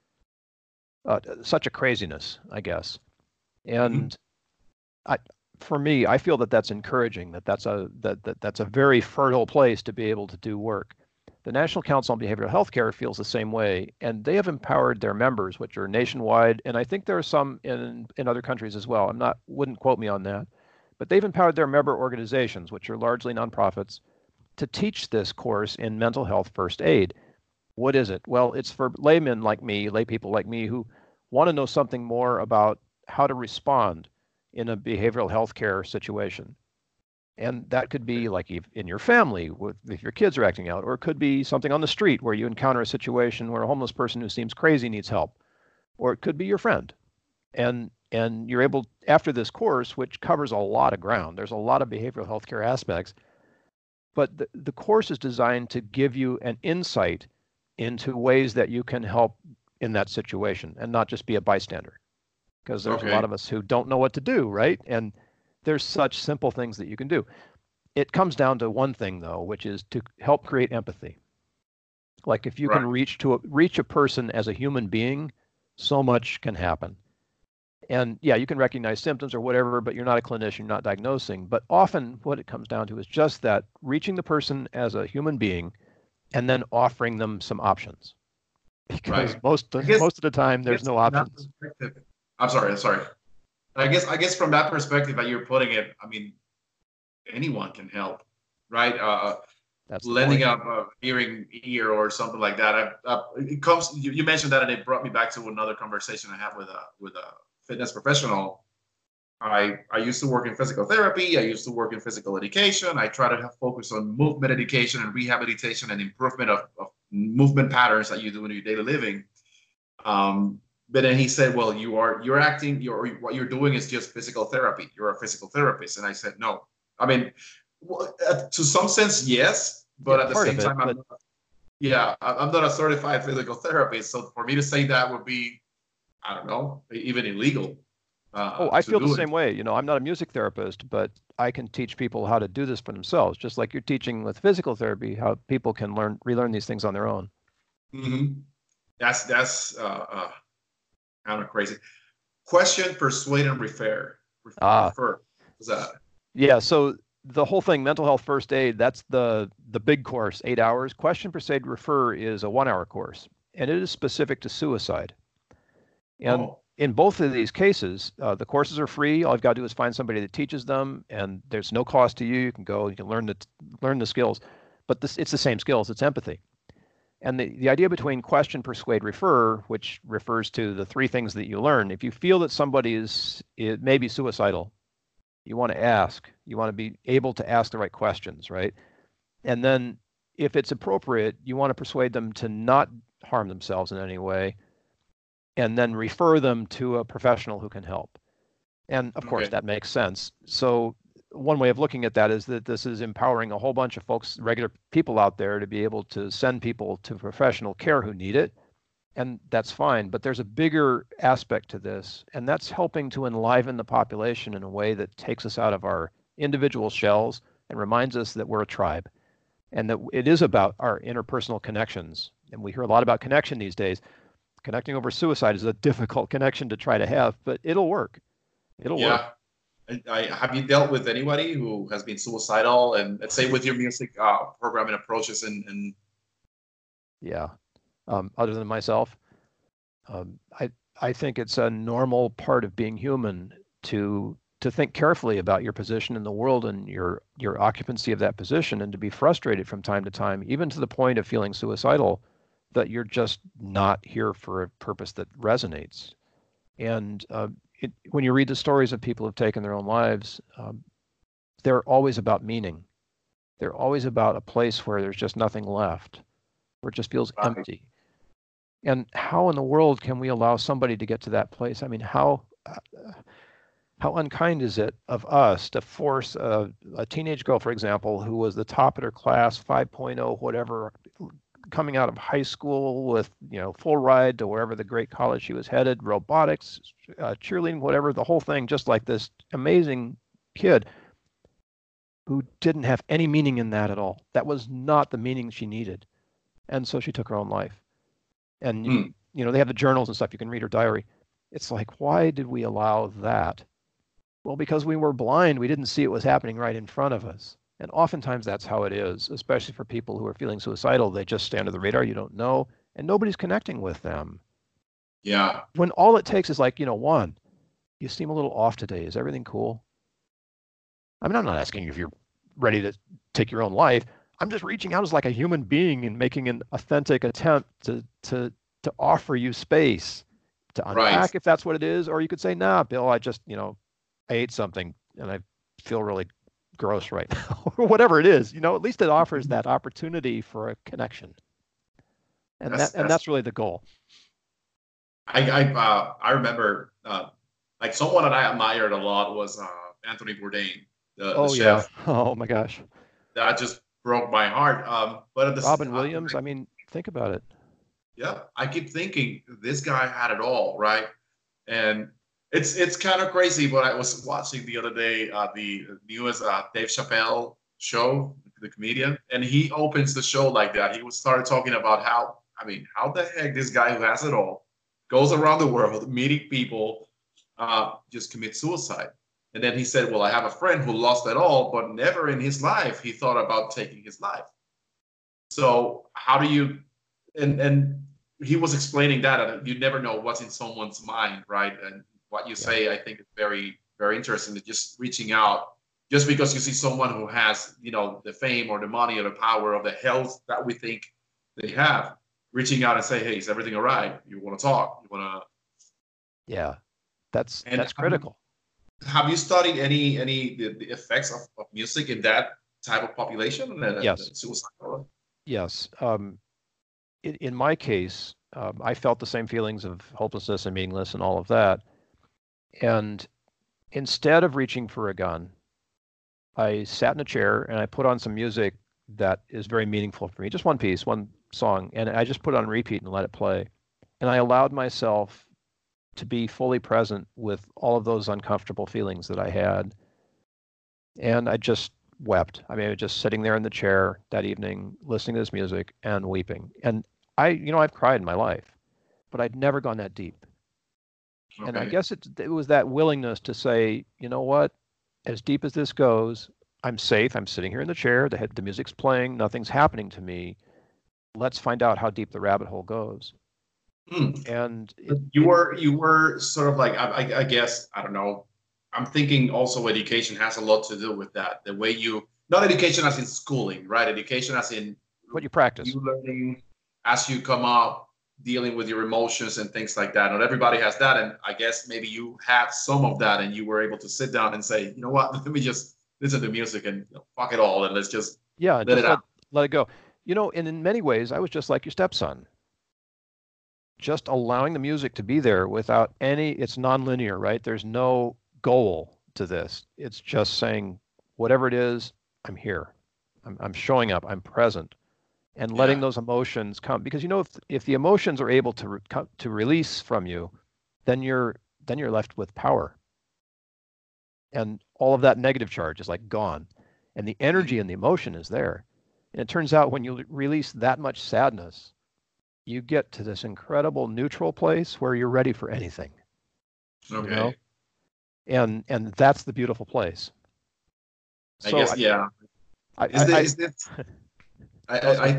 uh, such a craziness, I guess, and mm-hmm. I. For me, I feel that that's encouraging, that that's a that, that that's a very fertile place to be able to do work. The National Council on Behavioral Health Care feels the same way, and they have empowered their members, which are nationwide, and I think there are some in in other countries as well. I'm not wouldn't quote me on that, but they've empowered their member organizations, which are largely nonprofits, to teach this course in mental health first aid. What is it? Well, it's for laymen like me, lay people like me, who want to know something more about how to respond in a behavioral health care situation. And that could be like in your family, with, if your kids are acting out, or it could be something on the street where you encounter a situation where a homeless person who seems crazy needs help, or it could be your friend. And and you're able, after this course, which covers a lot of ground, there's a lot of behavioral health care aspects, but the, the course is designed to give you an insight into ways that you can help in that situation and not just be a bystander. Because there's okay. a lot of us who don't know what to do, right? And there's such simple things that you can do. It comes down to one thing, though, which is to help create empathy. Like if you right. can reach to a, reach a person as a human being, so much can happen. And yeah, you can recognize symptoms or whatever, but you're not a clinician, you're not diagnosing. But often what it comes down to is just that, reaching the person as a human being and then offering them some options. Because right. most, guess, most of the time, there's no options. I'm sorry, I'm sorry. I guess I guess from that perspective that you're putting it, I mean, anyone can help, right? Uh, That's lending up a hearing ear or something like that. I, uh, it comes. You, you mentioned that, and it brought me back to another conversation I had with a with a fitness professional. I I used to work in physical therapy. I used to work in physical education. I try to have focus on movement education and rehabilitation and improvement of, of movement patterns that you do in your daily living. Um, But then he said, well, you are, you're acting, you're, what you're doing is just physical therapy. You're a physical therapist. And I said, no. I mean, well, uh, to some sense, yes. But yeah, at the same it, time, but... I'm not, yeah, I'm not a certified physical therapist. So for me to say that would be, I don't know, even illegal. Uh, oh, I feel the it. same way. You know, I'm not a music therapist, but I can teach people how to do this for themselves. Just like you're teaching with physical therapy, how people can learn, relearn these things on their own. Mm-hmm. That's, that's, uh, uh kind of crazy. Question, persuade, and refer. Refer. Ah. Refer. What's that? Yeah, so the whole thing, mental health first aid, that's the the big course, eight hours. Question, persuade, refer is a one-hour course, and it is specific to suicide. And oh. in both of these cases, uh, the courses are free. All I've got to do is find somebody that teaches them, and there's no cost to you. You can go, you can learn the learn the skills, but this, it's the same skills. It's empathy. And the, the idea between question, persuade, refer, which refers to the three things that you learn, if you feel that somebody is, is maybe suicidal, you want to ask, you want to be able to ask the right questions, right? And then if it's appropriate, you want to persuade them to not harm themselves in any way, and then refer them to a professional who can help. And of course, okay. that makes sense. So one way of looking at that is that this is empowering a whole bunch of folks, regular people out there, to be able to send people to professional care who need it. And that's fine. But there's a bigger aspect to this, and that's helping to enliven the population in a way that takes us out of our individual shells and reminds us that we're a tribe, and that it is about our interpersonal connections. And we hear a lot about connection these days. Connecting over suicide is a difficult connection to try to have, but it'll work. It'll yeah. work. I, I, have you dealt with anybody who has been suicidal, and let's say with your music uh, programming approaches, and, and Yeah. Um, other than myself, um, I I think it's a normal part of being human to to think carefully about your position in the world and your your occupancy of that position, and to be frustrated from time to time, even to the point of feeling suicidal, that you're just not here for a purpose that resonates. And uh, it, when you read the stories of people who've taken their own lives, um, they're always about meaning. They're always about a place where there's just nothing left, where it just feels right. empty. And how in the world can we allow somebody to get to that place? I mean, how uh, how unkind is it of us to force a, a teenage girl, for example, who was the top of her class, five point oh, whatever, coming out of high school with, you know, full ride to wherever the great college she was headed, robotics, uh, cheerleading, whatever, the whole thing, just like this amazing kid who didn't have any meaning in that at all. That was not the meaning she needed. And so she took her own life. And, Mm. you know, they have the journals and stuff. You can read her diary. It's like, why did we allow that? Well, because we were blind. We didn't see it was happening right in front of us. And oftentimes that's how it is, especially for people who are feeling suicidal. They just stay under the radar. You don't know, and nobody's connecting with them. Yeah. When all it takes is like, you know, Juan, you seem a little off today. Is everything cool? I mean, I'm not asking you if you're ready to take your own life. I'm just reaching out as like a human being and making an authentic attempt to to to offer you space to unpack Right. if that's what it is, or you could say, nah, Bill, I just, you know, I ate something and I feel really gross right now, or whatever it is. You know, at least it offers that opportunity for a connection, and That's that and that's. that's really the goal. I I uh, I remember uh, like someone that I admired a lot was uh, Anthony Bourdain, the the Oh yeah. chef. Oh my gosh. That just broke my heart. Um, but at this, Robin uh, Williams. I mean, think about it. yeah, I keep thinking this guy had it all, right? And it's it's kind of crazy. But I was watching the other day uh, the newest uh, Dave Chappelle show, the comedian, and he opens the show like that. He was started talking about how, I mean, how the heck this guy who has it all goes around the world meeting people, uh, just commit suicide. And then he said, "Well, I have a friend who lost it all, but never in his life he thought about taking his life." So how do you, and and he was explaining that, and you never know what's in someone's mind, right? And what you Yeah. say, I think, is very, very interesting. That just reaching out, just because you see someone who has, you know, the fame or the money or the power or the health that we think they have, reaching out and say, "Hey, is everything all right? You want to talk? You want to?" Yeah. That's And that's have you, critical. have you studied any any the, the effects of, of music in that type of population and uh, Yes. suicide? Yes. Um, in, in my case, um, I felt the same feelings of hopelessness and meaningless and all of that. And instead of reaching for a gun, I sat in a chair and I put on some music that is very meaningful for me, just one piece, one song, and I just put it on repeat and let it play. And I allowed myself to be fully present with all of those uncomfortable feelings that I had. And I just wept. I mean, I was just sitting there in the chair that evening, listening to this music and weeping. And I, you know, I've cried in my life, but I'd never gone that deep. And I Okay. guess it, it was that willingness to say, you know what, as deep as this goes, I'm safe. I'm sitting here in the chair. The, the music's playing. Nothing's happening to me. Let's find out how deep the rabbit hole goes. Hmm. And it, You it were you were sort of like, I, I, I guess, I don't know. I'm thinking also education has a lot to do with that. The way you, not education as in schooling, right? Education as in what you practice. you learning as you come up, dealing with your emotions and things like that. Not everybody has that, and I guess maybe you had some of that, and you were able to sit down and say, you know what, let me just listen to music and, you know, fuck it all, and let's just Yeah, let it just out. let let it go. You know, and in many ways, I was just like your stepson, just allowing the music to be there without any, it's nonlinear, right? There's no goal to this. It's just saying, whatever it is, I'm here. I'm, I'm showing up. I'm present, and letting Yeah. those emotions come. Because you know, if if the emotions are able to re- to release from you, then you're then you're left with power, and all of that negative charge is like gone, and the energy and the emotion is there. And it turns out when you release that much sadness, you get to this incredible neutral place where you're ready for anything, you know? Okay. and and that's the beautiful place. I So guess, yeah. I, I, Is this, I, is this I, oh, I, sorry. I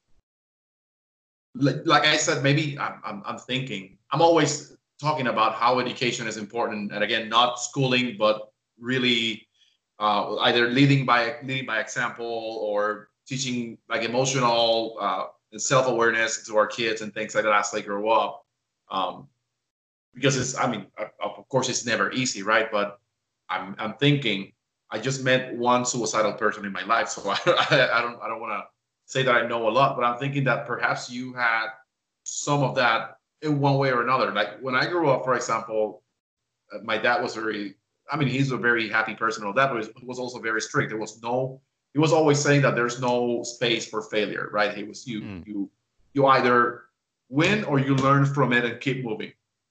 like, like I said, maybe I'm, I'm, I'm thinking, I'm always talking about how education is important. And again, not schooling, but really uh, either leading by leading by example or teaching like emotional uh, and self-awareness to our kids and things like that as they grow up. Um, because it's, I mean, of course, it's never easy, right? But I'm, I'm thinking, I just met one suicidal person in my life, so I, I, I don't, I don't want to say that I know a lot, but I'm thinking that perhaps you had some of that in one way or another. Like when I grew up, for example, uh, my dad was very, I mean, he's a very happy person and all that, but he was also very strict. There was no, he was always saying that there's no space for failure, right? He was, you, Mm. you, you either win or you learn from it and keep moving.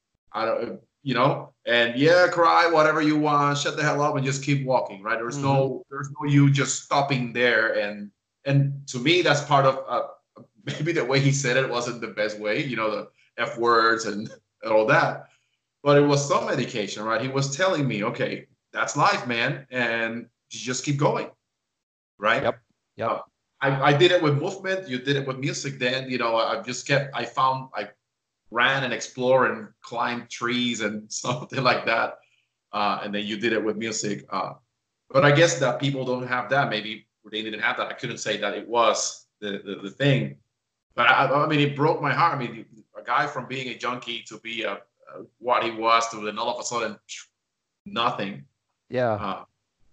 I don't, you know, and yeah, cry whatever you want, shut the hell up, and just keep walking. Right? There's Hmm. no, there's no you just stopping there. And and to me, that's part of uh, maybe the way he said it wasn't the best way. You know, the f words and, and all that. But it was some medication, right? He was telling me, okay, that's life, man, and you just keep going, right? Yep. Yep. Uh, I, I did it with movement. You did it with music. Then you know, I, I just kept. I found I ran and explored and climbed trees and something like that. Uh, and then you did it with music. Uh, but I guess that people don't have that. Maybe they didn't have that. I couldn't say that it was the, the, the thing. But I, I mean, it broke my heart. I mean, a guy from being a junkie to be a, a what he was to then all of a sudden nothing Yeah. uh,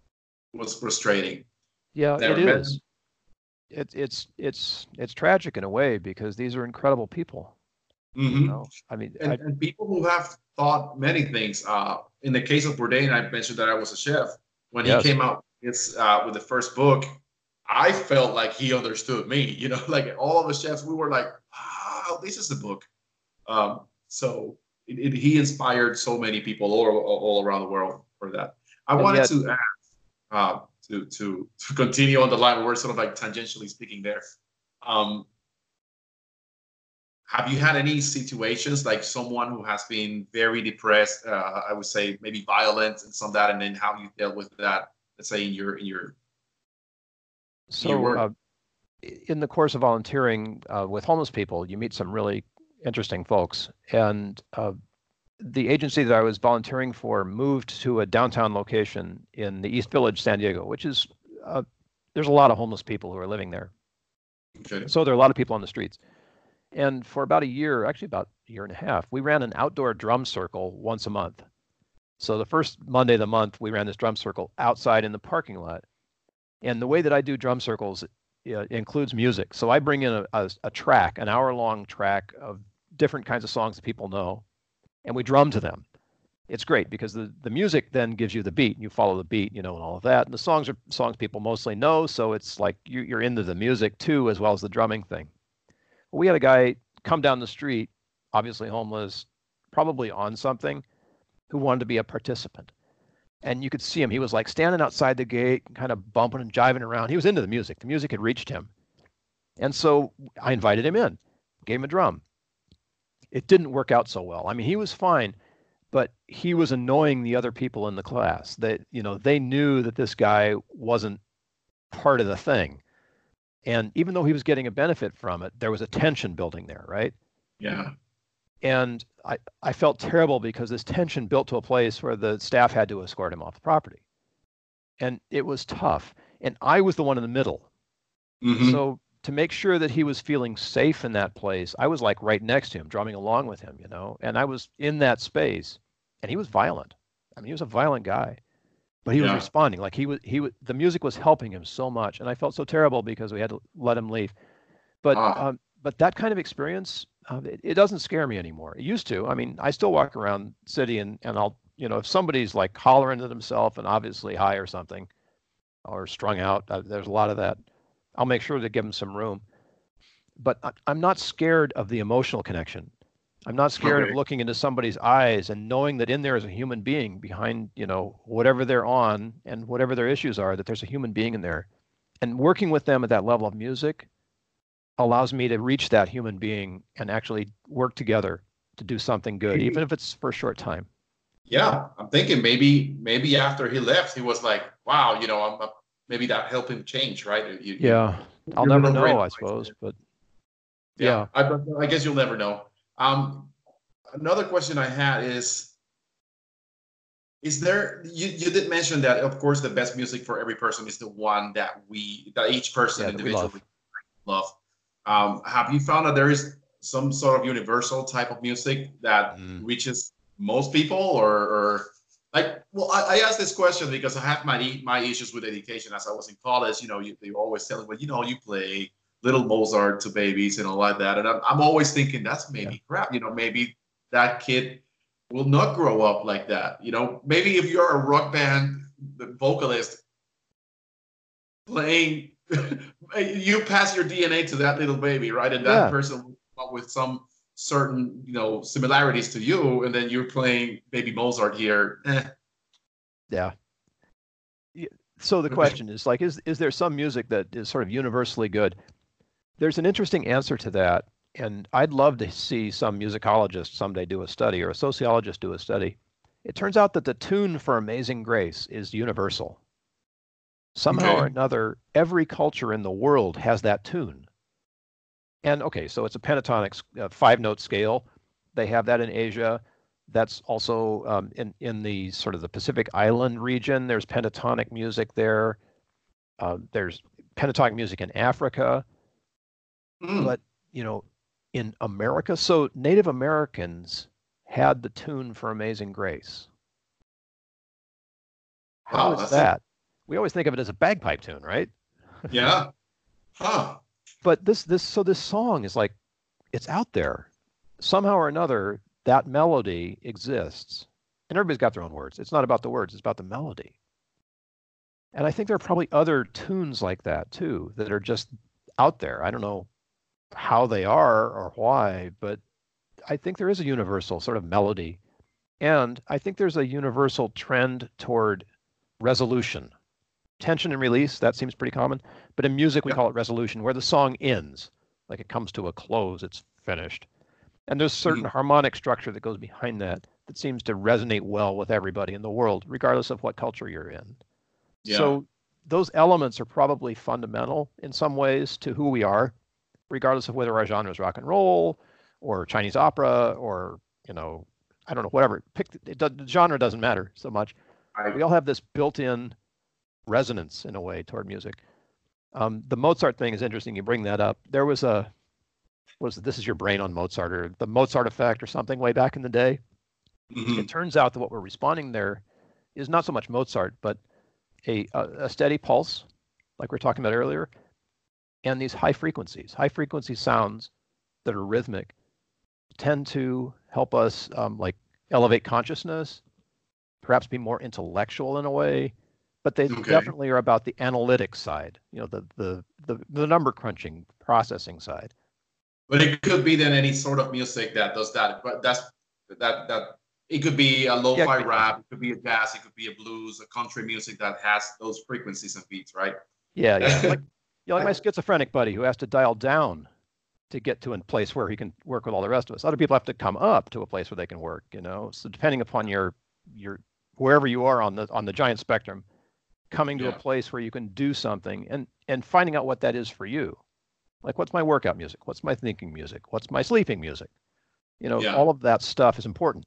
was frustrating. Yeah. It Never met is. him. It's it's it's it's tragic in a way because these are incredible people. You Mm-hmm. know, I mean, And, I and people who have thought many things. Uh, in the case of Bourdain, I mentioned that I was a chef. When he yes. came out it's, uh, with the first book, I felt like he understood me. You know, like all of the chefs, we were like, "Wow, this is the book." Um, so it, it, he inspired so many people all, all around the world for that. I And wanted yet, to ask uh, to, to to continue on the line. We're sort of like tangentially speaking there. Um, have you had any situations like someone who has been very depressed, uh, I would say maybe violent and some of that, and then how you dealt with that, let's say in your in your in your so work? uh, in the course of volunteering uh, with homeless people, you meet some really interesting folks. And uh, the agency that I was volunteering for moved to a downtown location in the East Village, San Diego, which is uh, there's a lot of homeless people who are living there. Okay. So there are a lot of people on the streets. And for about a year, actually about a year and a half, we ran an outdoor drum circle once a month. So the first Monday of the month, we ran this drum circle outside in the parking lot. And the way that I do drum circles uh, includes music. So I bring in a, a, a track, an hour long track of different kinds of songs that people know, and we drum to them. It's great because the, the music then gives you the beat. You follow the beat, you know, and all of that. And the songs are songs people mostly know. So it's like you, you're into the music too, as well as the drumming thing. We had a guy come down the street, obviously homeless, probably on something, who wanted to be a participant. And you could see him. He was like standing outside the gate, kind of bumping and jiving around. He was into the music. The music had reached him. And so I invited him in, gave him a drum. It didn't work out so well. I mean, he was fine, but he was annoying the other people in the class. That, you know, they knew that this guy wasn't part of the thing. And even though he was getting a benefit from it, there was a tension building there, right? Yeah. And I, I felt terrible because this tension built to a place where the staff had to escort him off the property. And it was tough. And I was the one in the middle. Mm-hmm. So to make sure that he was feeling safe in that place, I was like right next to him, drumming along with him, you know, and I was in that space. And he was violent. I mean, he was a violent guy, but he was Yeah. responding. Like he was, he was, the music was helping him so much. And I felt so terrible because we had to let him leave. But Ah. um, but that kind of experience, uh, it, it doesn't scare me anymore. It used to. I mean, I still walk around city and and I'll, you know, if somebody's like hollering at himself and obviously high or something or strung out, uh, there's a lot of that. I'll make sure to give them some room. But I, I'm not scared of the emotional connection. I'm not scared of Okay. looking into somebody's eyes and knowing that in there is a human being behind, you know, whatever they're on and whatever their issues are, that there's a human being in there. And working with them at that level of music allows me to reach that human being and actually work together to do something good, even if it's for a short time. Yeah, I'm thinking maybe maybe after he left, he was like, wow, you know, I'm, uh, maybe that helped him change, right? You you Yeah, I'll you're a never little brain. know, I suppose, but Yeah, yeah, I, but I guess you'll never know. Um, another question I had is, is there, you, you did mention that, of course, the best music for every person is the one that we, that each person yeah, that we individually love. love. Um, have you found that there is some sort of universal type of music that Mm. reaches most people, or, or like, well, I, I asked this question because I have my my issues with education as I was in college. You know, you, they always tell me, well, you know, you play little Mozart to babies and all like that, and I'm, I'm always thinking that's Yeah, maybe crap. You know, maybe that kid will not grow up like that. You know, maybe if you're a rock band vocalist playing, you pass your D N A to that little baby, right? And that yeah, person will come up with some certain, you know, similarities to you, and then you're playing baby Mozart here. Eh. yeah. Y- So the question is like, is is there some music that is sort of universally good? There's an interesting answer to that, and I'd love to see some musicologist someday do a study or a sociologist do a study. It turns out that the tune for Amazing Grace is universal. Somehow or Okay. another, every culture in the world has that tune. And okay, so it's a pentatonic uh, five note scale. They have that in Asia. That's also um, in in the sort of the Pacific Island region. There's pentatonic music there. Uh, there's pentatonic music in Africa. Mm. But you know, in America, so Native Americans had the tune for Amazing Grace. How Wow, is that's it. that? We always think of it as a bagpipe tune, right? Yeah. Huh. But this this so this song is like it's out there. Somehow or another, that melody exists. And everybody's got their own words. It's not about the words, it's about the melody. And I think there are probably other tunes like that too that are just out there. I don't know how they are or why, but I think there is a universal sort of melody. And I think there's a universal trend toward resolution. Tension and release, that seems pretty common. But in music, we Yeah. call it resolution, where the song ends, like it comes to a close, it's finished. And there's certain Mhm. harmonic structure that goes behind that that seems to resonate well with everybody in the world, regardless of what culture you're in. Yeah. So those elements are probably fundamental in some ways to who we are, regardless of whether our genre is rock and roll or Chinese opera or, you know, I don't know, whatever. Pick it, the genre doesn't matter so much. I. We all have this built-in resonance in a way toward music. Um, the Mozart thing is interesting. You bring that up. There was a was this is your brain on Mozart or the Mozart effect or something way back in the day. It Mhm. turns out that what we're responding there is not so much Mozart, but a, a, a steady pulse, like we were talking about earlier, and these high frequencies. High frequency sounds that are rhythmic tend to help us um, like elevate consciousness, perhaps be more intellectual in a way, but they Okay. definitely are about the analytic side, you know, the the the, the number crunching processing side. But it could be then any sort of music that does that. But that's that that it could be a Yeah, it could lo-fi be anything. rap, it could be a jazz, it could be a blues, a country music that has those frequencies and beats, right? Yeah, yeah. Like you know, like my I, schizophrenic buddy who has to dial down to get to a place where he can work with all the rest of us. Other people have to come up to a place where they can work, you know. So depending upon your your wherever you are on the on the giant spectrum, coming to a yeah, place where you can do something and and finding out what that is for you. Like what's my workout music? What's my thinking music? What's my sleeping music? You know, yeah. all of that stuff is important.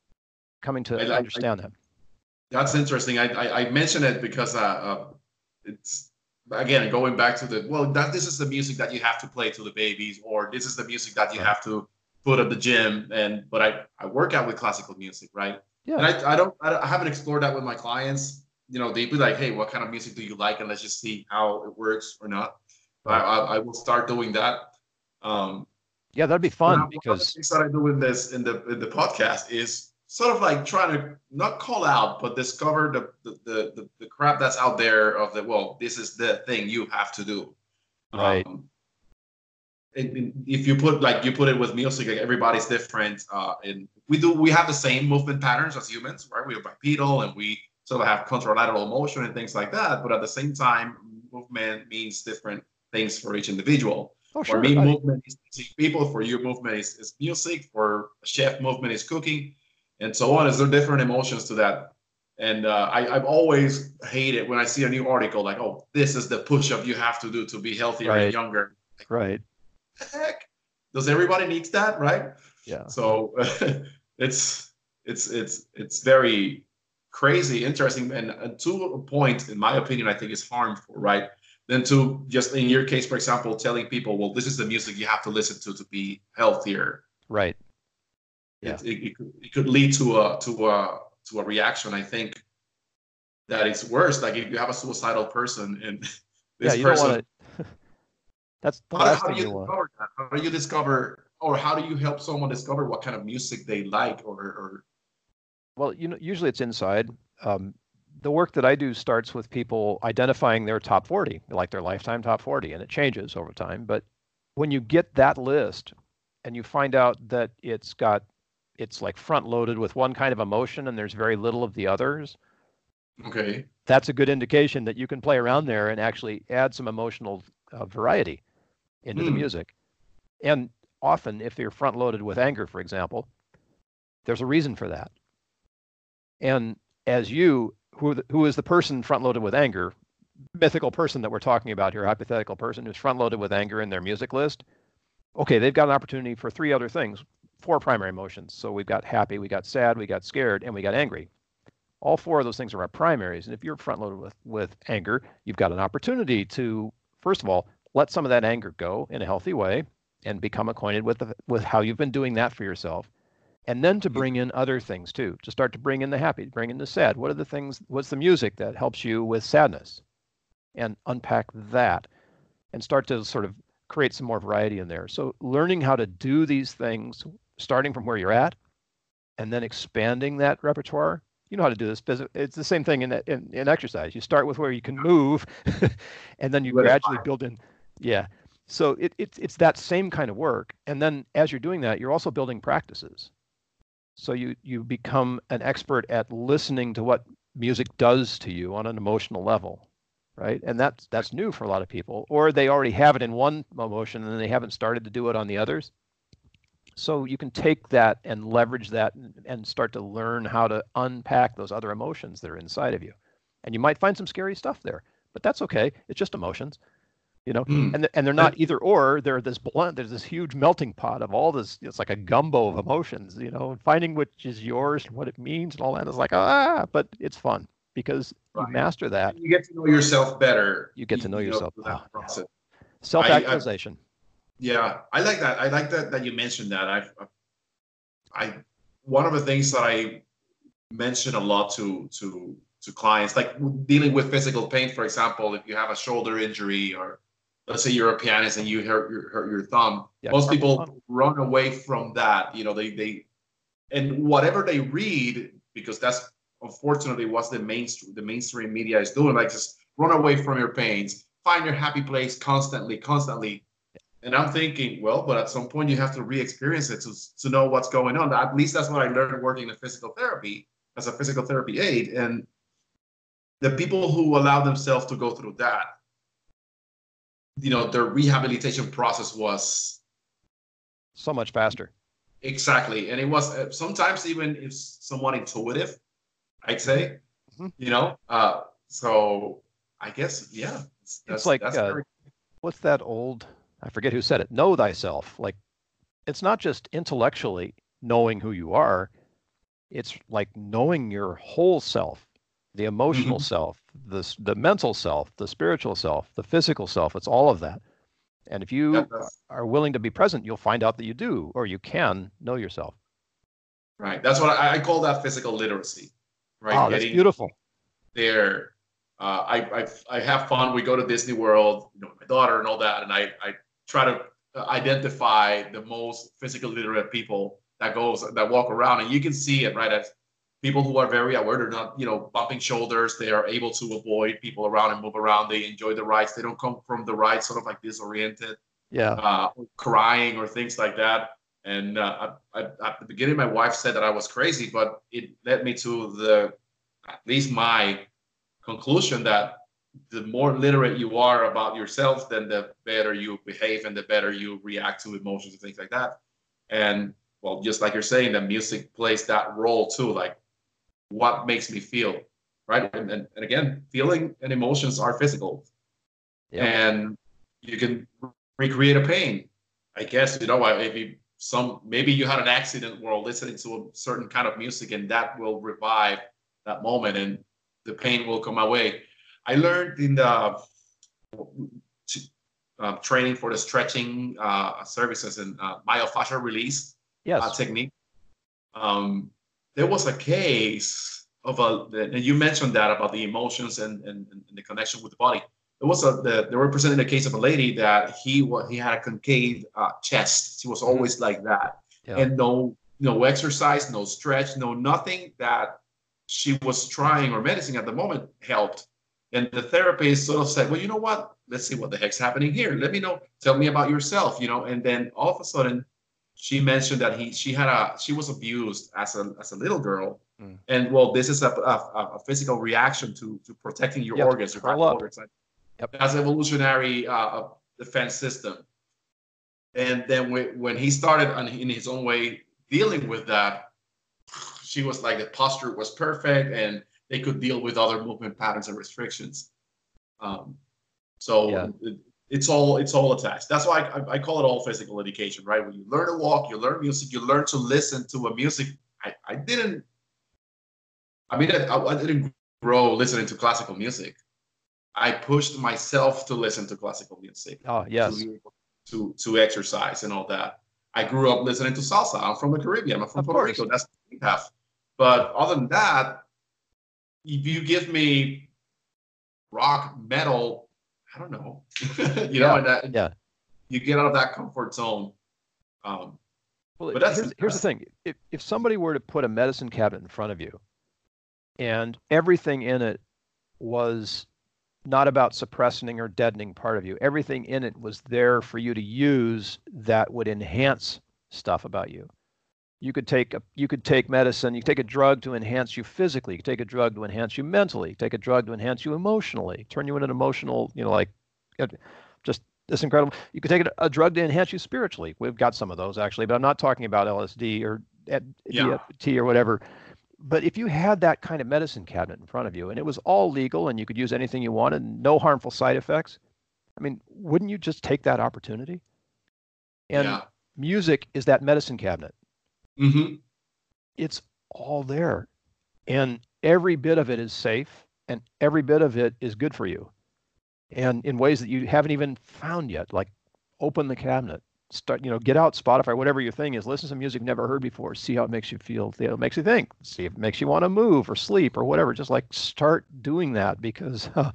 Coming I, to I, I understand that. that's interesting. I, I I mention it because uh, uh it's again going back to the, well, that this is the music that you have to play to the babies, or this is the music that you Right. have to put at the gym. And but I I work out with classical music, right? Yeah. And I I don't I, don't, I haven't explored that with my clients. You know, they'd be like, hey, what kind of music do you like, and let's just see how it works or not. I Right. I, I will start doing that. Um, Yeah, that'd be one fun of one of the because things that I do in this in the in the podcast is sort of like trying to not call out, but discover the the the, the, the crap that's out there of the, well, this is the thing you have to do. right. Um, and- and if you put like you put it with music, like everybody's different. Uh, and we do we have the same movement patterns as humans, right? We are bipedal and we sort of have contralateral motion and things like that. But at the same time, movement means different things for each individual. Oh, For sure. me, I, movement is seeing people. For you, movement is, is music. For a chef, movement is cooking. and so on. Is there different emotions to that? And uh, I, I've always hated when I see a new article like, oh, this is the push-up you have to do to be healthier and Right. younger. Like, Right. what the heck? Does everybody needs that, right? Yeah. So it's it's it's it's very crazy, interesting, and, and to a point, in my opinion, I think is harmful, right? Then to just in your case, for example, telling people, well, this is the music you have to listen to to be healthier. Right. Yeah. It, it, it, could, it could lead to a to a to a reaction. I think that it's worse. Like if you have a suicidal person and this yeah, you person, don't want to. That's the how, last how thing do you, you want. discover that? How do you discover, or how do you help someone discover what kind of music they like, or, or Well, you know, usually it's inside. Um, the work that I do starts with people identifying their top forty, like their lifetime top forty, and it changes over time. But when you get that list and you find out that it's got, it's like front loaded with one kind of emotion and there's very little of the others, okay, that's a good indication that you can play around there and actually add some emotional uh, variety into hmm. the music. And often, if you're front loaded with anger, for example, there's a reason for that. And as you, who, who is the person front loaded with anger, mythical person that we're talking about here, hypothetical person who's front loaded with anger in their music list, okay, they've got an opportunity for three other things, four primary emotions. So we've got happy, we got sad, we got scared, and we got angry. All four of those things are our primaries. And if you're front loaded with, with anger, you've got an opportunity to, first of all, let some of that anger go in a healthy way and become acquainted with the, with how you've been doing that for yourself. And then to bring in other things too, to start to bring in the happy, bring in the sad. What are the things, what's the music that helps you with sadness? And unpack that and start to sort of create some more variety in there. So learning how to do these things, starting from where you're at, and then expanding that repertoire. You know how to do this. It's the same thing in, in, in exercise. You start with where you can move, and then you gradually build in. Yeah. So it, it, it's that same kind of work. And then as you're doing that, you're also building practices. So you, you become an expert at listening to what music does to you on an emotional level, right? And that's, that's new for a lot of people. Or they already have it in one emotion and they haven't started to do it on the others. So you can take that and leverage that and, and start to learn how to unpack those other emotions that are inside of you. And you might find some scary stuff there, but that's okay. It's just emotions, you know, mm. and, and they're not either or. They're this blunt, there's this huge melting pot of all this. It's like a gumbo of emotions, you know, finding which is yours and what it means and all that is like, ah, but it's fun because right. you master that. You get to know yourself better. You get to know you yourself. Know, that process. Self-actualization. Yeah, I like that. I like that that you mentioned that. I, I, one of the things that I mention a lot to to to clients, like dealing with physical pain, for example, if you have a shoulder injury, or let's say you're a pianist and you hurt your hurt your thumb, yeah, most people fun. run away from that. You know, they they, and whatever they read, because that's unfortunately what the mainstream the mainstream media is doing. Like just run away from your pains, find your happy place constantly, constantly. And I'm thinking, well, but at some point you have to re-experience it to, to know what's going on. At least that's what I learned working in physical therapy as a physical therapy aide. And the people who allow themselves to go through that, you know, their rehabilitation process was so much faster. Exactly. And it was sometimes even if somewhat intuitive, I'd say, mm-hmm. you know, uh, so I guess, yeah. That's, it's like, that's uh, very- what's that old... I forget who said it, know thyself. Like, it's not just intellectually knowing who you are. It's like knowing your whole self, the emotional mm-hmm. self, the, the mental self, the spiritual self, the physical self. It's all of that. And if you yeah, are willing to be present, you'll find out that you do, or you can know yourself. Right. That's what I, I call that physical literacy. Right. Oh, that's Getting beautiful. There. Uh, I, I I have fun. We go to Disney World, you know, my daughter and all that, and I I try to identify the most physically literate people that goes that walk around, and you can see it, right? As people who are very aware, they're not, you know, bumping shoulders. They are able to avoid people around and move around. They enjoy the rides. They don't come from the ride sort of like disoriented, yeah, uh, crying or things like that. And uh, I, I, at the beginning, my wife said that I was crazy, but it led me to the at least my conclusion that the more literate you are about yourself, then the better you behave and the better you react to emotions and things like that. And well, just like you're saying, the music plays that role too. Like, what makes me feel, right? And, and, and again, feeling and emotions are physical. Yep. And you can recreate a pain. I guess, you know, if you some maybe you had an accident while listening to a certain kind of music, and that will revive that moment, and the pain will come away. I learned in the uh, training for the stretching uh, services and uh, myofascial release yes. uh, technique. Um, there was a case of a, and you mentioned that about the emotions and, and, and the connection with the body. There was a, the, they were presenting a case of a lady that he he had a concave uh, chest. She was always mm-hmm. like that, yeah. and no no exercise, no stretch, no nothing that she was trying or medicine at the moment helped. And the therapist sort of said, well, you know what? Let's see what the heck's happening here. Let me know. Tell me about yourself, you know. And then all of a sudden, she mentioned that he she had a she was abused as a as a little girl. Mm. And well, this is a, a, a physical reaction to to protecting your you organs, your organs. Yep. As evolutionary uh, defense system. And then we, when he started on, in his own way dealing with that, she was like, the posture was perfect and they could deal with other movement patterns and restrictions. Um, so yeah. it, it's all it's all attached. That's why I, I call it all physical education, right? When you learn to walk, you learn music, you learn to listen to a music. I, I didn't, I mean, I, I didn't grow listening to classical music. I pushed myself to listen to classical music. Oh, yes. To, to, to exercise and all that. I grew up listening to salsa. I'm from the Caribbean. I'm from of Puerto course. Rico. That's what we have. But other than that, if you give me rock, metal, I don't know. you yeah. know, and that, yeah. you get out of that comfort zone. Um, well, but that's, here's, here's that's, the thing. If, if somebody were to put a medicine cabinet in front of you and everything in it was not about suppressing or deadening part of you. Everything in it was there for you to use that would enhance stuff about you. You could take a, you could take medicine, you could take a drug to enhance you physically, you could take a drug to enhance you mentally, you could take a drug to enhance you emotionally, turn you into an emotional, you know, like just this incredible. You could take a, a drug to enhance you spiritually. We've got some of those actually, but I'm not talking about L S D or yeah. D M T or whatever. But if you had that kind of medicine cabinet in front of you and it was all legal and you could use anything you wanted, no harmful side effects, I mean, wouldn't you just take that opportunity? And yeah. music is that medicine cabinet. Mm-hmm. It's all there. And every bit of it is safe and every bit of it is good for you. And in ways that you haven't even found yet, like open the cabinet. Start, you know, get out Spotify, whatever your thing is, listen to some music you've never heard before, see how it makes you feel, see how it makes you think, see if it makes you want to move or sleep or whatever. Just like start doing that because, uh,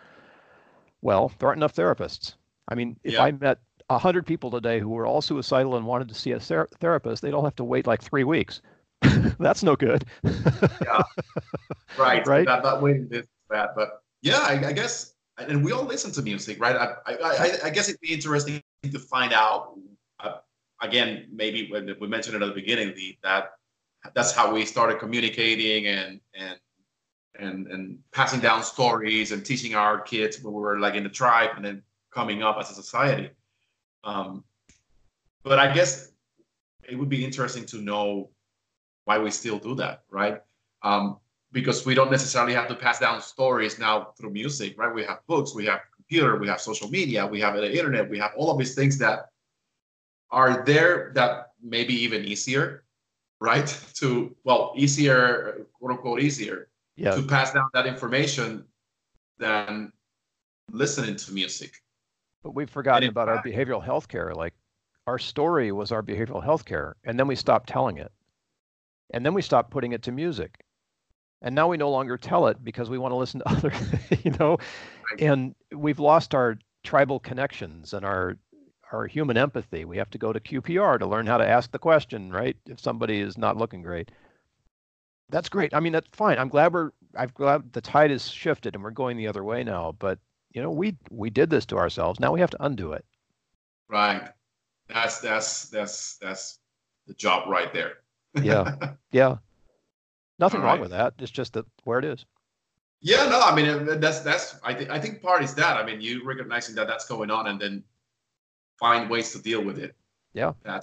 well, there aren't enough therapists. I mean, if yeah. I met a hundred people today who were all suicidal and wanted to see a ther- therapist, they'd all have to wait like three weeks. That's no good. yeah, right. Right. That, that waiting is bad, but yeah, I, I guess, and we all listen to music, right? I, I, I, I guess it'd be interesting to find out uh, again, maybe when we mentioned it at the beginning, the, that that's how we started communicating and and and and passing down stories and teaching our kids when we were like in the tribe and then coming up as a society. Um, but I guess it would be interesting to know why we still do that, right? Um, because we don't necessarily have to pass down stories now through music, right? We have books, we have computer, we have social media, we have the internet, we have all of these things that are there that may be even easier, right? To, well, easier, quote unquote, easier yeah. to pass down that information than listening to music. But we've forgotten about fact, our behavioral health care. Like our story was our behavioral health care, and then we stopped telling it. And then we stopped putting it to music. And now we no longer tell it because we want to listen to other, you know, and we've lost our tribal connections and our our human empathy. We have to go to Q P R to learn how to ask the question, right? If somebody is not looking great. That's great. I mean, that's fine. I'm glad we're, I'm glad the tide has shifted and we're going the other way now. But, you know, we we did this to ourselves. Now we have to undo it. Right. That's, that's, that's, that's the job right there. yeah. Yeah. Nothing All wrong right. with that. It's just that where it is. Yeah, no, I mean, that's, that's, I think, I think part is that, I mean, you recognizing that that's going on and then find ways to deal with it. Yeah. That's,